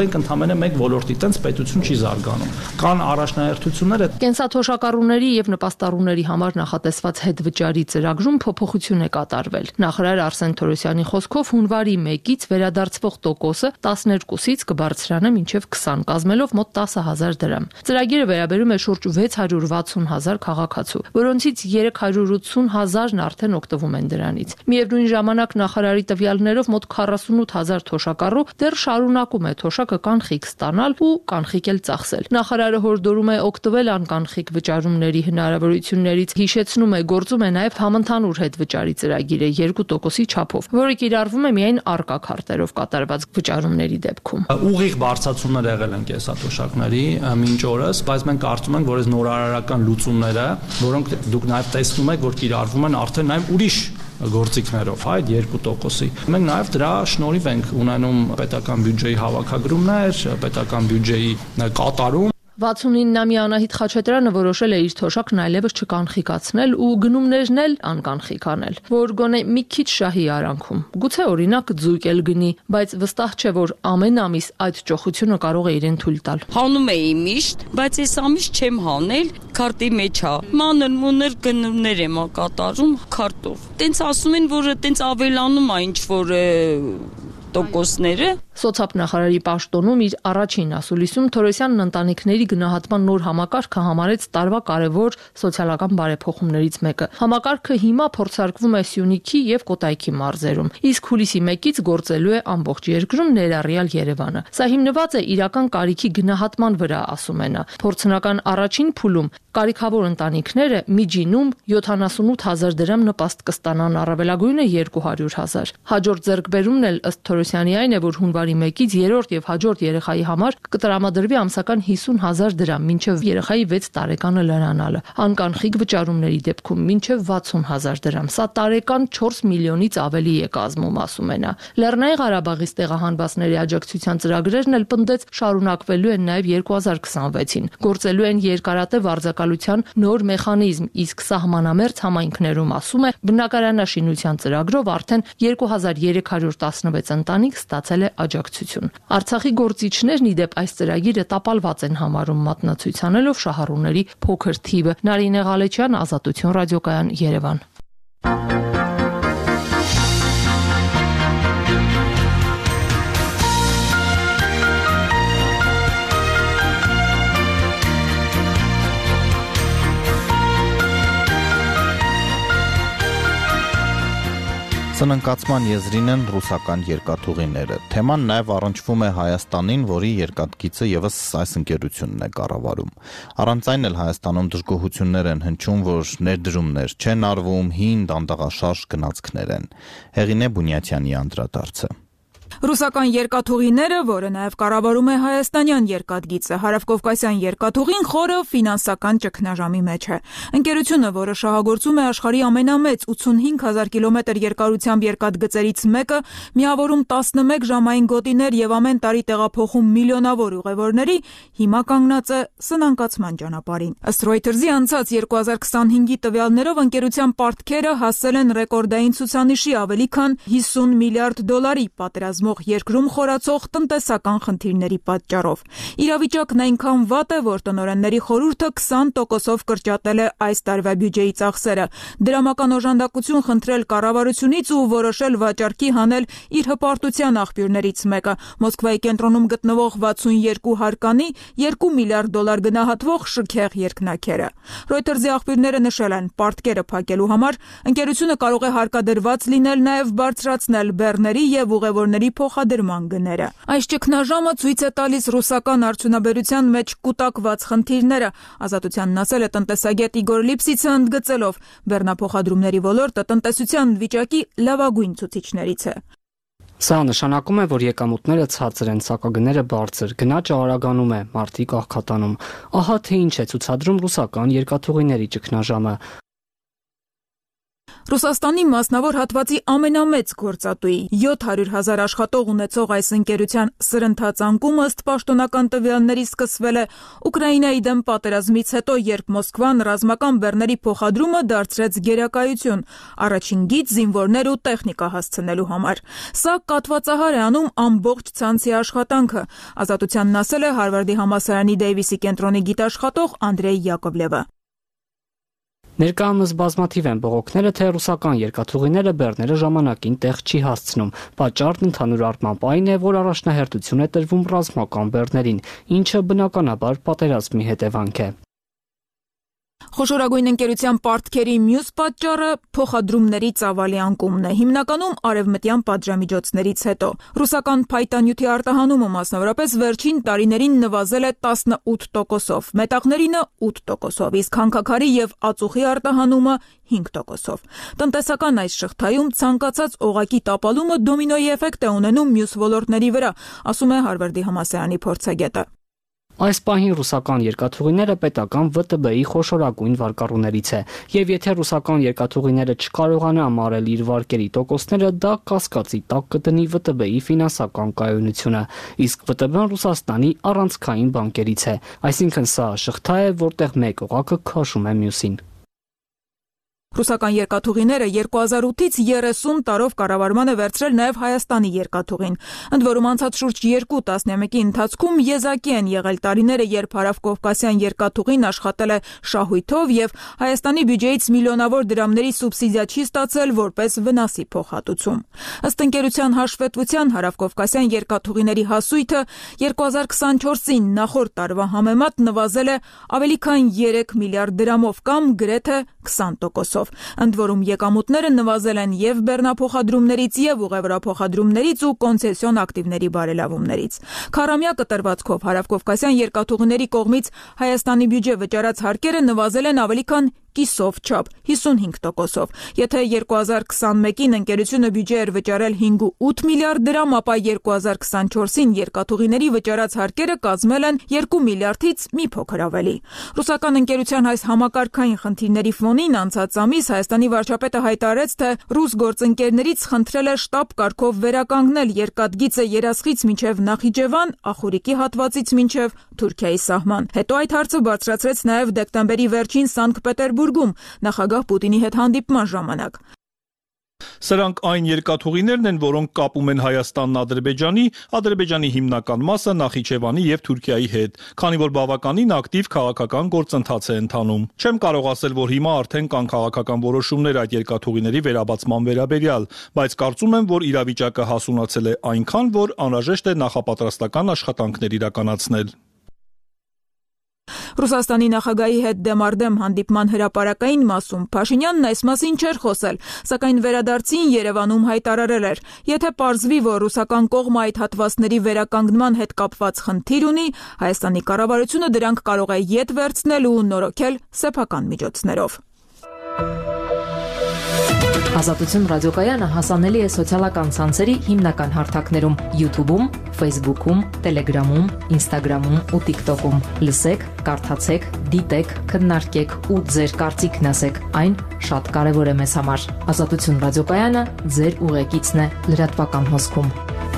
S4: ենք ընդամենը մեկ ոլորտի, տենց պետություն չի զարգանում։ Կան առաջնահերթությունները։
S7: Կենսաթոշակառուների եւ նպաստառուների համար նախատեսված հետվճարի ծրագրում փոփոխություն է կատարվել։ Նախարար Արսեն Թորոսյանի խոսքով հունվարի մեկից վերադարձվող տոկոսը տասներկուսից կբարձրանա մինչև քսան, կազմելով մոտ տասը հազար դրամ։ Ծրագիրը վերաբերում է շուրջ վեց հարյուր վաթսուն հազար քաղաքացու, որոնցից երեք հարյուր ութսուն հազարն արդեն օգտվում են դրանից։ Միևնույն ժամանակ նախարարի տվյալներով մոտ քառասունութ հազար թոշակառու դեռ շարունակում է թոշակը կանխիկ ստանալ ու կանխիկ էլ ծախսել։ Նախարարը հորդորում է օգտվել անկանխիկ վճարումների հնարավորություններից, հիշեցնում է, գործում է նաև համընդհանուր հետվճարի ծրագիրը երկու տոկոսի չափով, որը կիրառվում է միայն առկա քարտերով կատարված վճարումների դեպքում։
S4: Ուղիղ բարձրացումներ եղել են կենսաթոշակների մինչ օրս, բայց մենք կարծում ենք, որ այս նորարարական լուծումները, որոնք դուք նաև տեսնում եք, որ կիրառվում են արդեն նաև ուրիշ գործիքներով, այդ երկու տոկոսի։ Մենք նաև դրա շնորհիվ ենք ունենում պետական բյուջեի հավաքագրումներ, պետական բյուջեի կատարում։
S7: վաթսունինամյա Անահիտ Խաչատրյանը որոշել է իր թոշակն այլևս չկանխիկացնել ու գնումներն էլ անկանխիկ անել, որ գոնե մի քիչ շահի արանքում։ Գուցե օրինակ ձույկ էլ գնի, բայց վստահ չէ, որ ամեն ամիս այդ ճոխությունը կարող է իրեն թույլ տալ։
S8: Հանում էի միշտ, բայց այս ամիս չեմ հանել, քարտի մեջ է։ Մանր մուներ գնումներ եմ կատարում քարտով։ Տենց ասում են, որ տենց ավելանում է ինչ որ տոկոսները։
S7: Սոցիալ-նախարարի պաշտոնում իր առաջին ասուլիսում Թորոսյանն ընտանիքների գնահատման նոր համակարգը համարեց տարվա կարևոր սոցիալական բարեփոխումներից մեկը։ Համակարգը հիմա փորձարկվում է Սյունիքի եւ Կոտայքի մարզերում, իսկ հուլիսի մեկից գործելու է ամբողջ երկրում, ներառյալ Երևանը։ Սա հիմնված է իրական կարիքի գնահատման վրա, ասում է նա։ Փորձնական առաջին փուլում կարիքավոր ընտանիքները միջինում յոթանասունութ հազար դրամ նպաստ կստանան, առավելագույնը երկու հարյուր հազար։ Հաջորդ ձեռքբերումն էլ ըստ Թորոսյանի այն է, որ հունվարի մեկից երրորդ եւ հաջորդ երեխայի համար կտրամադրվի ամսական հիսուն հազար դրամ, մինչեւ երեխայի վեց տարեկանը լրանալը։ Անկանխիկ վճարումների դեպքում մինչեւ վաթսուն հազար դրամ։ Սա տարեկան չորս միլիոնից ավելի է կազմում, ասում է նա։ Լեռնային Ղարաբաղից տեղահանվածների աջակցության ծրագրերն էլ պնդեց շարունակվելու են նաեւ երկու հազար քսանվեցին։ Գործելու են երկարատև արձակալության նոր մեխանիզմ, իսկ սահմանամերձ համայնքներում, ասում է, բնակարանաշինության ծրագրով արդեն երկու հազար երեք հարյուր տասնվեց ընտանիք ստացել է աջակցություն։ Արցախի գործիչներն ի դեպ այս ծրագիրը տապալված են համարում, մատնացույցանելով շահառուների փոքր թիվը։ Նարինե Ղալեչյան, Ազատություն ռադիոկայան, Երևան։
S1: Սնանկացման եզրին են ռուսական երկաթուղիները։ Թեման նաև առնչվում է Հայաստանին, որի երկաթգիծը եւս այս ընկերությունն է կառավարում։ Առանց այն էլ Հայաստանում դժգոհություններ են հնչում, որ ներդրումներ չեն արվում, հին դանդաղաշարժ գնացքներ են։ Հեղինե Բունյաթյանի անդրադարձը։
S9: Ռուսական երկաթուղիները, որը նաև կառավարում է հայաստանյան երկաթգիծը, հարավկովկասյան երկաթուղին խորը ֆինանսական ճգնաժամի մեջ է։ Ընկերությունը, որը շահագործում է աշխարհի ամենամեծ ութսունհինգ հազար կիլոմետր երկարությամբ երկաթգծերից մեկը, միավորում տասնմեկ ժամային գոտիներ եւ ամեն տարի տեղափոխում միլիոնավոր ուղևորների, հիմա կանգնած է սնանկացման ճանապարհին։ Ըստ Reuters-ի անցած երկու հազար քսանհինգի տվյալներով ընկերության պարտքերը հասել են ռեկորդային ցուցանիշի ավելի քան հիսուն միլիարդ դոլարի, պատերազմող երկրում խորացող տնտեսական խնդիրների պատճառով։ Իրավիճակն այնքան վատ է, որ տնօրենների խորհուրդը քսան տոկոսով կրճատել է այս տարվա բյուջեի ծախսերը, դրամական օժանդակություն խնդրել կառավարությունից ու որոշել վաճառքի հանել իր հպարտության աղբյուրներից մեկը՝ Մոսկվայի կենտրոնում գտնվող վաթսունյոթ հարկանի երկու միլիարդ դոլար գնահատվող շքեղ երկնաքերը։ Reuters-ի աղբյուրները նշել են, պարտքերը փակելու համար ընկերությունը կարող է հարկադրված լինել նաև բարձրացնել բեռների եւ ուղևորների փոխադրման գները։ Այս ճգնաժամը ցույց է տալիս ռուսական արդյունաբերության մեջ կուտակված խնդիրները։ Ազատությանն ասել է տնտեսագետ Իգոր Լիպսիցը, ընդգծելով, բեռնափոխադրումների ոլորտը տնտեսության վիճակի լավագույն ցուցիչներից է։
S12: Սա նշանակում է, որ եկամուտները ցածր են, սակագները բարձր, գնաճը արագանում է, մարդիկ աղքատանում։ Ահա թե ինչ է ցուցադրում ռուսական երկաթուղիների ճգնաժամը։
S9: Ռուսաստանի մասնավոր հատվածի ամենամեծ գործատուի յոթ հարյուր հազար աշխատող ունեցող այս ընկերության սրընթաց անկումը ըստ պաշտոնական տվյալների սկսվել է Ուկրաինայի դեմ պատերազմից հետո, երբ Մոսկվան ռազմական բեռների փոխադրումը դարձրեց գերակայություն, առաջին գիծ զինվորներ ու տեխնիկա հասցնելու համար։ Սա կատվածահար է անում ամբողջ ցանցի աշխատանքը, Ազատությանն ասել է Հարվարդի համալսարանի Դեյվիսի կենտրոնի գիտաշխատող Անդրեյ Յակովլևը։
S12: Ներկայումս բազմաթիվ են բողոքները, թե ռուսական երկաթուղիները բեռները ժամանակին տեղ չի հասցնում։ Պատճառն ընդհանուր առմամբ այն է, որ առաջնահերթություն է տրվում ռազմական բեռներին, ինչը բնականաբար պատերազմի հետևանք է։
S9: Խոշորագույն ընկերության պարտքերի մյուս պատճառը փոխադրումների ծավալի անկումն է, հիմնականում արևմտյան պատժամիջոցներից հետո։ Ռուսական փայտանյութի արտահանումը մասնավորապես վերջին տարիներին նվազել է տասնութ տոկոսով, մետաղներինը ութ տոկոսով, իսկ հանքաքարի եւ ածուխի արտահանումը հինգ տոկոսով։ Տնտեսական այս շղթայում ցանկացած օղակի տապալումը դոմինոյի էֆեկտ է ունենում մյուս ոլորտների վրա, ասում է Հարվարդի համալսարանի փորձագետը։
S12: Այս պահին ռուսական երկաթուղիները պետական вэ տե բի-ի խոշորագույն վարկառուներից է, եւ եթե ռուսական երկաթուղիները չկարողանա ամառել իր վարկերի տոկոսները, դա կասկածի տակ կդնի вэ տե բի-ի ֆինանսական կայունությունը, իսկ вэ տե բի-ն Ռուսաստանի առանցքային բանկերից է, այսինքն սա շղթա է, որտեղ մեկ օղակը քաշում է մյուսին։ Ռուսական
S9: երկաթուղիները երկու հազար ութից երեսուն տարով կառավարման է վերցրել նաև Հայաստանի երկաթուղին։ Ընդ որում անցած շուրջ երկու տասնամյակի ընթացքում եզակի են եղել տարիները, երբ հարավկովկասյան երկաթուղին աշխատել է շահույթով եւ Հայաստանի բյուջեից միլիոնավոր դրամների սուբսիդիա չի ստացել որպես վնասի փոխհատուցում։ Ըստ ընկերության հաշվետվության հարավկովկասյան երկաթուղիների հասույթը երկու հազար քսանչորսին նախորդ տարվա համեմատ նվազել է ավելի քան երեք միլիարդ դրամով կամ գրեթե քսան տոկոսով։ Ընդ որում եկամուտները նվազել են եւ բեռնափոխադրումներից եւ ուղևորափոխադրումներից ու կոնցեսիոն ակտիվների բարելավումներից։ Քառամյա կտրվածքով հարավկովկասյան երկաթուղիների կողմից Հայաստանի բյուջե վճարած հարկերը նվազել են ավելի քան կիսով չափ հիսունհինգ տոկոսով։ Եթե երկու հազար քսանմեկին ընկերությունը բյուջե էր վճարել հինգ ու ութ միլիարդ դրամ, ապա երկու հազար քսանչորսին երկաթուղիների վճարած հարկերը կազմել են երկու միլիարդից մի փոքր ավելի։ Ռուսական ընկերության այս համակարգային խնդիրների ֆոնին անցած ամիս Հայաստանի վարչապետը հայտարարեց, թե ռուս գործընկերներից խնդրել է շտաբ կարգով վերականգնել երկաթգիծը Երասխից մինչև Նախիջևան, Ախուրիկի հատվածից մինչև Թուրքիայի սահման։ Հետո այդ հարցը բարձրացրեց նաև դեկտեմբերի վերջին Սանկտ Պետերբուրգում նախագահ Պուտինի հետ հանդիպման ժամանակ։
S4: Սրանք այն երկաթուղիներն են, որոնք կապում են Հայաստանն Ադրբեջանի, Ադրբեջանի հիմնական մասը Նախիջևանի եւ Թուրքիայի հետ, քանի որ բավականին ակտիվ քաղաքական գործընթաց է ընթանում։ Չեմ կարող ասել, որ հիմա արդեն կան քաղաքական որոշումներ այդ երկաթուղիների վերաբացման վերաբերյալ, բայց կարծում եմ, որ իրավիճակը հասունացել է այնքան, որ անհրաժեշտ է նախապատրաստական աշխատանքներ իրականացնել։
S9: Ռուսաստանի նախագահի հետ դեմարդեմ հանդիպման հրապարակային մասում Փաշինյանն այս մասին չէր խոսել, սակայն վերադարձին Երևանում հայտարարել էր. եթե պարզվի, որ ռուսական կողմը այդ հատվածների վերականգնման հետ կապված խնդիր ունի, Հայաստանի կառավարությունը դրանք կարող է ետ վերցնել ու նորոգել սեփական միջոցներով։
S7: Ազատություն ռադիոկայանը հասանելի է սոցիալական ցանցերի հիմնական հարթակներում՝ YouTube-ում, Facebook-ում, Telegram-ում, Instagram-ում ու TikTok-ում։ Լսեք, կարդացեք, դիտեք, քննարկեք ու ձեր կարծիքն ասեք։ Այն շատ կարևոր է մեզ համար։ Ազատություն ռադիոկայանը ձեր ուղեկիցն է լրատվական հոսքում։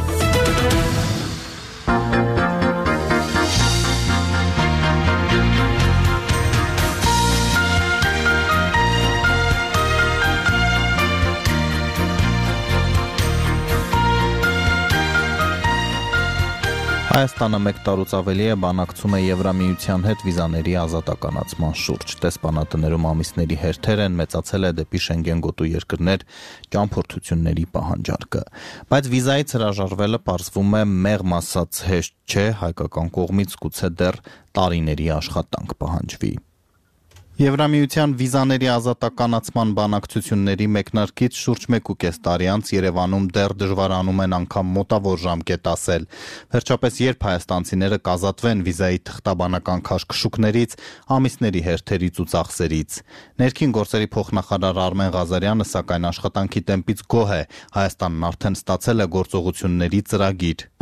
S1: Հայաստանը մեկ տարուց ավելի է բանակցում է Եվրամիության հետ վիզաների ազատականացման շուրջ։ Տեսփանատներում ամիսների հերթեր են մեծացել է դեպի Շենգեն գոտու երկրներ ճամփորդությունների պահանջարկը։ Բայց վիզայից հրաժարվելը պարզվում է մեղմ ասած հեշտ չէ, հայկական կողմից գուցե դեռ տարիների աշխատանք պահանջվի։ Եվրամիության վիզաների ազատականացման բանակցությունների մեկնարկից շուրջ մեկ ու կես տարի անց Երևանում դեռ դժվարանում են անգամ մոտավոր ժամկետ ասել։ Վերջապես երբ հայաստանցիները կազատվեն վիզայի թղթաբանական քաշքշուկներից, ամիսների հերթերից ու ծախսերից։ Ներքին գործերի փոխնախարար Արմեն Ղազարյանը սակայն աշխատանքի տեմպից գոհ է, Հայաստանն արդեն ստացել է գործողությունների ծրագիր։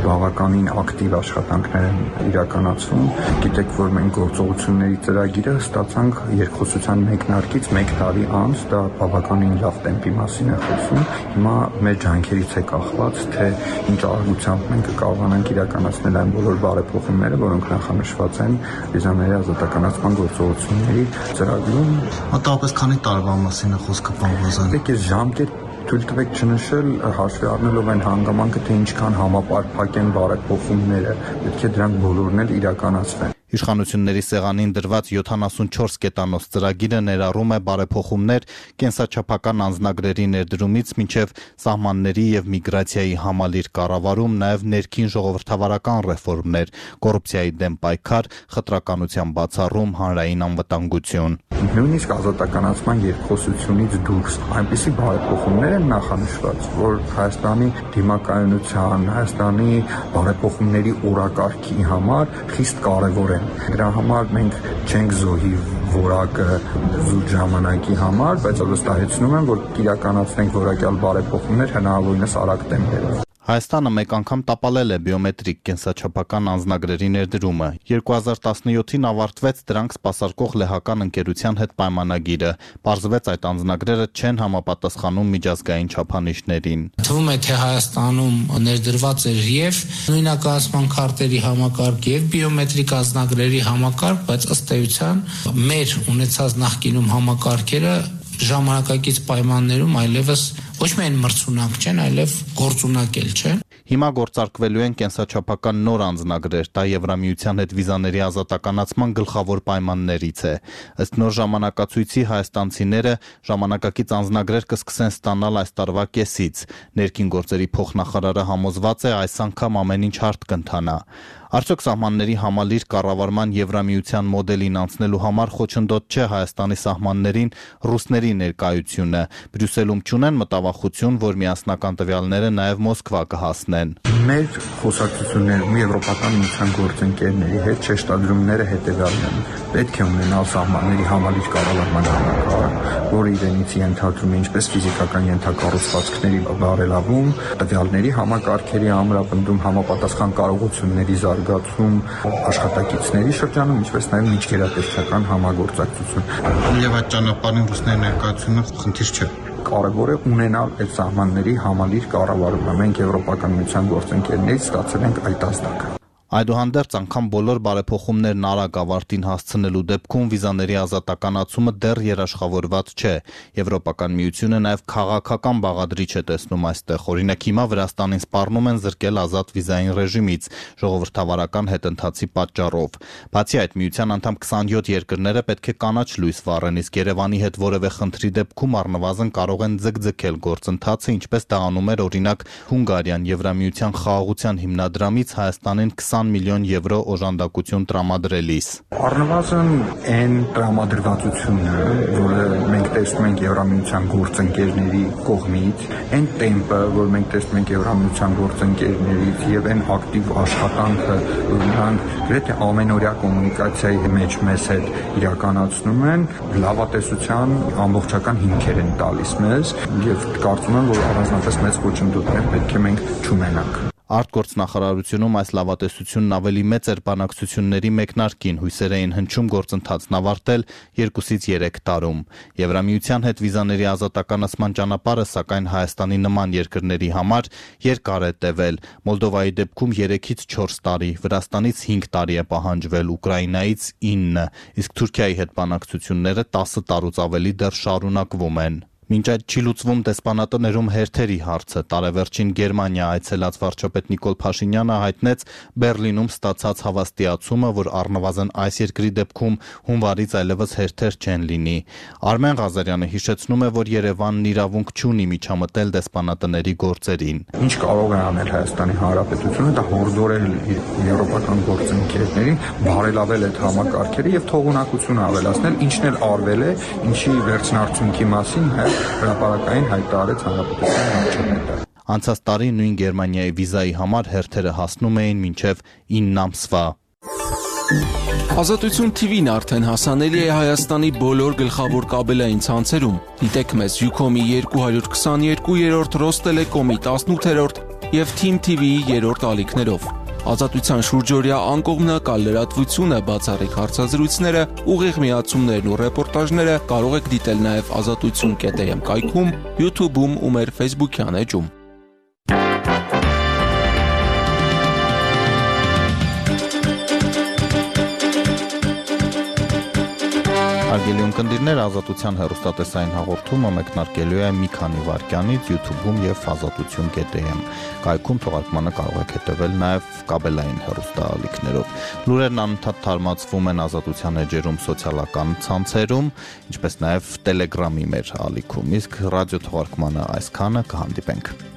S10: բավականին ակտիվ աշխատանքներ են իրականացվում։ Գիտեք, որ մենք գործողությունների ծրագիրը ստացանք երկխոսության մեկնարկից մեկ տարի անց, դա բավականին լավ տեմպի մասին է խոսում։ Հիմա մեր ջանքերից է կախված, թե ինչ արագությամբ մենք կարողանանք իրականացնել այն բոլոր բարեփոխումները, որոնք նախանշված են վիզաների ազատականացման գործողությունների ծրագրում։
S1: Մոտավորապես քանի տարվա մասին է խոսքը, պարոն Ղազարյան։
S10: Դե ժամկետ թույլ տվեք չնշել, հաշվի առնելով այն հանգամանքը, թե ինչքան համապարփակ են բարեփոխումները, պետք է դրանք բոլորն էլ իրականացվեն։
S1: Իշխանությունների սեղանին դրված յոթանասունչորս կետանոց ծրագիրը ներառում է բարեփոխումներ կենսաչափական անձնագրերի ներդրումից մինչև սահմանների եւ միգրացիայի համալիր կառավարում, նաեւ ներքին ժողովրդավարական ռեֆորմներ, կոռուպցիայի դեմ պայքար, խտրականության բացառում, հանրային անվտանգություն։
S10: Նույնիսկ ազատականացման երկխոսությունից դուրս այնպիսի բարեփոխումներ են նախանշված, որ Հայաստանի դիմակայունության, Հայաստանի բարեփոխումների օրակարգի համար խիստ կարևոր են։ Դրա համար մենք չենք զոհի որակը զուտ ժամանակի համար, բայց վստահեցնում եմ, որ կիրականացնենք որակյալ բարեփոխումներ հնարավորինս արագ տեմպերով։
S1: Հայաստանը մեկ անգամ տապալել է բիոմետրիկ կենսաչափական անձնագրերի ներդրումը։ երկու հազար տասնյոթին ավարտվեց դրանք սպասարկող լեհական ընկերության հետ պայմանագիրը։ Պարզվեց այդ անձնագրերը չեն համապատասխանում միջազգային չափանիշներին։
S19: Թվում է, թե Հայաստանում ներդրված էր եւ նույնականացման քարտերի համակարգ եւ բիոմետրիկ անձնագրերի համակարգ, բայց ըստ էության մեր ունեցած նախկինում համակարգերը ժամանակակից պայմաններում այլևս ոչ միայն մրցունակ չեն, այլև գործունակ էլ չեն։
S1: Հիմա գործարկվելու են կենսաչափական նոր անձնագրեր, դա Եվրամիության հետ վիզաների ազատականացման գլխավոր պայմաններից է։ Ըստ նոր ժամանակացույցի հայաստանցիները ժամանակակից անձնագրեր կսկսեն ստանալ այս տարվա կեսից։ Ներքին գործերի փոխնախարարը համոզված է այս անգամ ամեն ինչ հարթ կընթանա։ Արդյոք սահմանների համալիր կառավարման Եվրամիության մոդելին անցնելու համար խոչընդոտ չէ Հայաստանի սահմաններին ռուսների ներկայությունը։ Բրյուսելում չունեն մտավախություն, որ միասնական տվյալները նաև Մոսկվա կհասնեն։
S10: Մեր խոսակցություններում Եվրոպական միության գործընկերների հետ շեշտադրումները հետևյալն են։ Պետք է ունենալ սահմանների համալիր կառավարման համակարգ, որը իրենից ենթադրում է ինչպես ֆիզիկական ենթակառուցվածքների բարելավում, տվյալների համակարգերի ամրապնդում, համապատասխան կարողությունների զարգացում, աշխատակիցների շրջանում, ինչպես նաև միջգերատեսչական համագործակցություն։
S1: Եվ այդ ճանապարհին ռուսների ներկայությունը խնդիր չէ։
S10: Կարևոր է ունենալ այդ սահմանների համալիր կառավարումը։ Մենք Եվրոպական միության գործընկերներից ստացել ենք այդ ազդակը։
S1: Այդուհանդերձ անգամ բոլոր բարեփոխումներն արագ ավարտին հասցնելու դեպքում վիզաների ազատականացումը դեռ երաշխավորված չէ։ Եվրոպական միությունը նաև քաղաքական բաղադրիչ է տեսնում այստեղ։ Օրինակ հիմա Վրաստանին սպառնում են զրկել ազատ վիզային ռեժիմից ժողովրդավարական հետընթացի պատճառով։ Բացի այդ, միության անդամ քսանյոթ երկրները պետք է կանաչ լույս վառեն, իսկ Երևանի հետ որևէ խնդրի դեպքում առնվազն կարող են ձգձգել գործընթացը, ինչպես դա անում էր օրինակ Հունգարիան Եվրամիության խաղաղության հիմնադրամից Հայաստանին քսան միլիոն եվրո օժանդակություն տրամադրելիս։
S10: Առնվազն այն տրամադրվածությունը, որը մենք տեսնում ենք Եվրամիության գործընկերների կողմից, այն տեմպը, որ մենք տեսնում ենք Եվրամիության գործընկերներից եւ այն ակտիվ աշխատանքը, որ նրանք գրեթե ամենօրյա կոմունիկացիայի մեջ մեզ հետ իրականացնում են, լավատեսության ամբողջական հիմքեր են տալիս մեզ եւ կարծում եմ, որ առանձնապես մեծ խոչընդոտներ պետք է մենք չունենանք։
S1: Արտգործնախարարությունում այս լավատեսությունն ավելի մեծ էր բանակցությունների մեկնարկին, հույսեր էին հնչում գործընթացն ավարտել երկուսից երեք տարում։ Եվրամիության հետ վիզաների ազատականացման ճանապարհը, սակայն Հայաստանի նման երկրների համար երկար է տևել։ Մոլդովայի դեպքում երեքից չորս տարի, Վրաստանից հինգ տարի է պահանջվել, Ուկրաինայից ինը, իսկ Թուրքիայի հետ բանակցությունները տասը տարուց ավելի դեռ շարունակվում են։ Մինչ այդ չի լուծվում դեսպանատներում հերթերի հարցը։ Տարեվերջին Գերմանիա այցելած վարչապետ Նիկոլ Փաշինյանը հայտնեց Բեռլինում ստացած հավաստիացումը, որ առնվազն այս երկրի դեպքում հունվարից այլևս հերթեր չեն լինի։ Արմեն Ղազարյանը հիշեցնում է, որ Երևանն իրավունք չունի միջամտել դեսպանատների գործերին։
S10: Ինչ կարող է անել Հայաստանի Հանրապետությունը, դա հորդորել եվրոպական գործընկերներին բարելավել այդ համակարգերը եւ թողունակություն ավելացնել, ինչն էլ արվել է, ինչի վերջնարդյունքի մասին հայ հրապարակային հայտարարեց հանրապետության վարչապետը։
S1: Անցած տարի նույն Գերմանիայի վիզայի համար հերթերը հասնում էին մինչև ինը ամսվա։
S11: Ազատություն թի վին արդեն հասանելի է Հայաստանի բոլոր գլխավոր կաբելային ցանցերում։ Դիտեք մեզ Յուքոմի երկու հարյուր քսաներկու երրորդ, Ռոստելեկոմի տասնութերորդ եւ Team T V-ի երրորդ ալիքներով։ Ազատության շուրջօրյա անկողմնակալ լրատվությունը, բացառիկ հարցազրույցները, ուղիղ միացումներն ու ռեպորտաժները կարող եք դիտել նաև ազատություն կետ am կայքում, YouTube-ում ու մեր Facebook-յան էջում։
S1: Հարգելի ունկնդիրներ, Ազատության հեռուստատեսային հաղորդումը մեկնարկելու է մի քանի վայրկյանից YouTube-ում եւ ազատություն կետ am կայքում թողարկմանը կարող եք հետևել նաեւ կաբելային հեռուստաալիքներով։ Լուրերն անընդհատ թարմացվում են Ազատության էջերում, սոցիալական ցանցերում, ինչպես նաեւ Telegram-ի մեր ալիքում։ Իսկ ռադիո թողարկմանը այսքանը, կհանդիպենք։